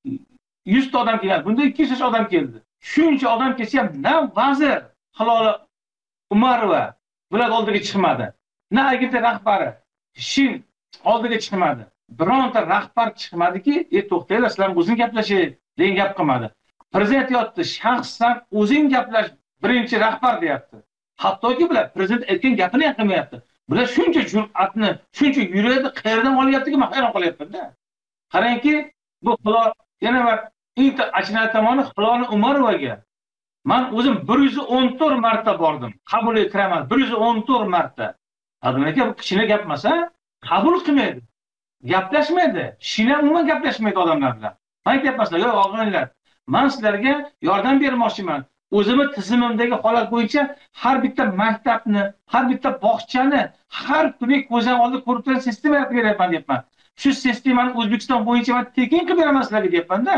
yuz ta odam kelgan. Bunda ikki yuz odam keldi. Shuncha odam kelsa ham na vazir Hilola Umarova bular oldiga chiqmadi. Na agentlik rahbari Shin oldiga chiqmadi. Bironta rahbar chiqmadiki, "Ey to'xtanglar, sizlar o'zing gaplashing" degan gap qilmadi. Prezident yotdi, shaxsan o'zing gaplash, birinchi rahbar deyapti. Hattoki bular prezident aytgan gapini ham qilmayapti. Bular shuncha jur'atni, shuncha yuragini qayerdan olyaptiki, men hayron qolyapman-da. Qarangki, bu Hilol yana bir eng achinarli tomoni Hilola Umarovaga men o'zim bir yuz o'n to'rt marta bordim. Qabulga kiraman bir yuz o'n to'rt marta. Adamlarga bu kichkina gap emas, qabul qilmaydi. Gaplashmaydi. Shina umuman gaplashmaydi odamlar bilan. Men aytyapman, "Yo'q, og'aylar, men sizlarga yordam bermoqchiman. O'zimni tizimimdagi holat bo'yicha har bitta maktabni, har bitta bog'chani har kuni ko'zdan oldida ko'rib turgan sistema yaratib beryapman" deyapman. Shu sistemani O'zbekiston bo'yicha men tekin qilib beraman sizlarga deyapman-da.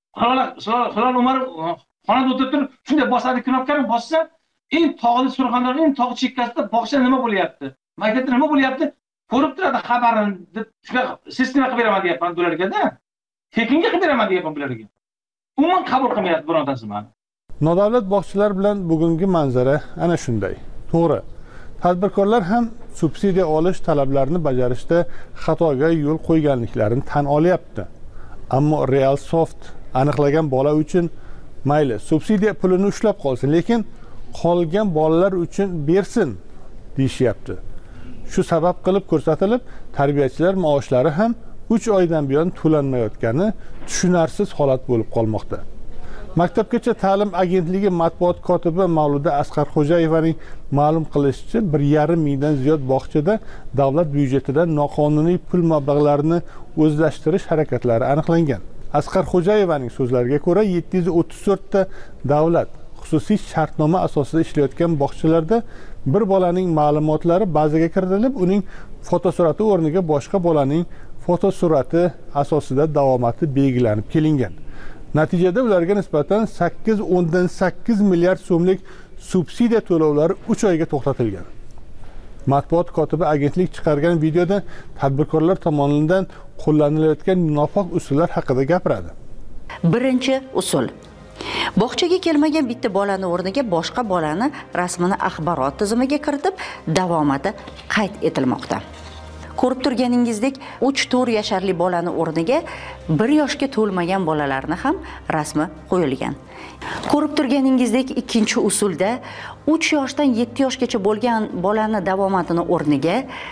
Hilol Umarov xonada o'tirib turib, shunday bosadi knopkani bossa, eng tog'li Surxondaryo, eng tog' chekkasida bog'cha nima bo'lyapti? Maktabda nima bo'lyapti? Ko'rib turadi xabarini deb shunday sistema qilib beraman deyapman bularga-da. Tekinga qilib beraman deyapman bularga. Umuman qabul qilmayapti birontasi meni. Nodavlat bog'chalar bilan bugungi manzara ana shunday. To'g'ri. Tadbirkorlar ham subsidiya olish talablarini bajarishda xatoga yo'l qo'yganliklarini tan olyapti. Ammo Real Soft aniqlagan bola uchun mayli, subsidiya pulini ushlab qolsin, lekin qolgan bolalar uchun bersin deyishyapti. Shu sabab qilib ko'rsatilib, tarbiyachilar maoshlari ham uch oydan buyon to'lanmayotgani tushunarsiz holat bo'lib qolmoqda. Maktabgacha ta'lim agentligi matbuot kotibi Mavluda Asqarxo'jayevaning ma'lum qilishicha, bir yarim mingdan ziyod bog'chada davlat byudjetidan noqonuniy pul mablag'larini o'zlashtirish harakatlari aniqlangan. Asqarxo'jayevaning so'zlariga ko'ra, yetti yuz o'ttiz to'rt ta davlat xususiy shartnoma asosida ishlayotgan bog'chalarda bir bolaning ma'lumotlari bazaga kiritilib, uning fotosurati o'rniga boshqa bolaning fotosurati asosida davomati belgilanib kelingan. Natijada ularga nisbatan sakkiz o'ndan sakkiz milliard so'mlik subsidiya to'lovlari uch oyga to'xtatilgan. Matbuot kotibi agentlik chiqargan videoda tadbirkorlar tomonidan qo'llanilayotgan nopok usullar haqida gapiradi. Birinchi usul: bog'chaga kelmagan bitta bolani o'rniga boshqa bolani rasmini axborot tizimiga kiritib, davomati qayd etilmoqda. Ko'rib turganingizdek, uch to'rt yasharli bolani o'rniga bir yoshga to'lmagan bolalarni ham rasmi qo'yilgan. Ko'rib turganingizdek, ikkinchi usulda uch yoshdan yetti yoshgacha bo'lgan bolani davomatini o'rniga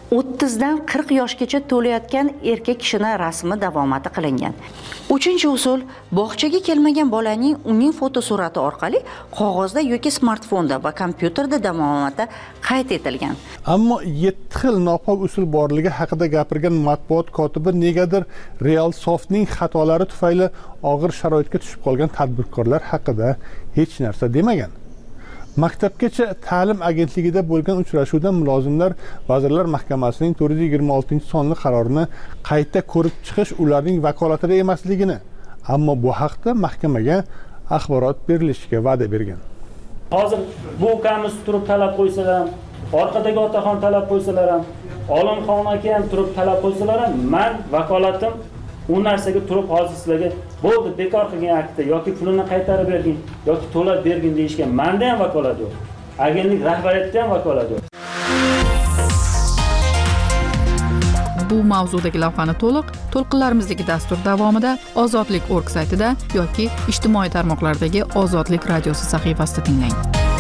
o'ttizdan qirq yoshgacha to'layotgan erkak kishini rasmi davomati qilingan. Uchinchi usul, bog'chaga kelmagan bolaning uning fotosurati orqali qog'ozda yoki smartfonda va kompyuterda davomati qayd etilgan. Ammo yetti xil nopok usul borligi haqida gapirgan matbuot kotibi negadir RealSoftning xatolari tufayli og'ir sharoitga tushib qolgan tadbirkorlar haqida hech narsa demagan. Maktabgacha ta'lim agentligida bo'lgan uchrashuvda mulozimlar Vazirlar Mahkamasining to'rt yuz yigirma oltinchi sonli qarorini qayta ko'rib chiqish ularning vakolatida emasligini, ammo bu haqda mahkamaga axborot berilishiga va'da bergan. Hozir bu ukamiz turib talab qo'ysalar ham, orqadagi otaxon talab qo'ysalar ham, Olimxon aka ham turib talab qo'ysalar ham, men vakolatim u narsaga turib hozir sizlarga bo'ldi, bekor qilgan aktda yoki pulini qaytarib bergin yoki to'lab bergin deyishga menda ham vakolat yo'q. Agentlik rahbariyatida ham vakolat yo'q. Bu mavzudagi lavhani to'liq to'lqinlarimizdagi dastur davomida Ozodlik org saytida yoki ijtimoiy tarmoqlardagi Ozodlik radiosi sahifasida tinglang.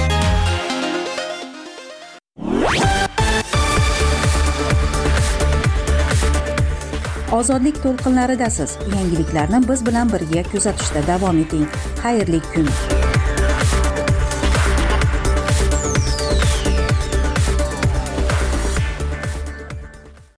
Ozodlik to'lqinlaridasiz. Yangiliklarni biz bilan birga kuzatishda davom eting. Xayrli kun.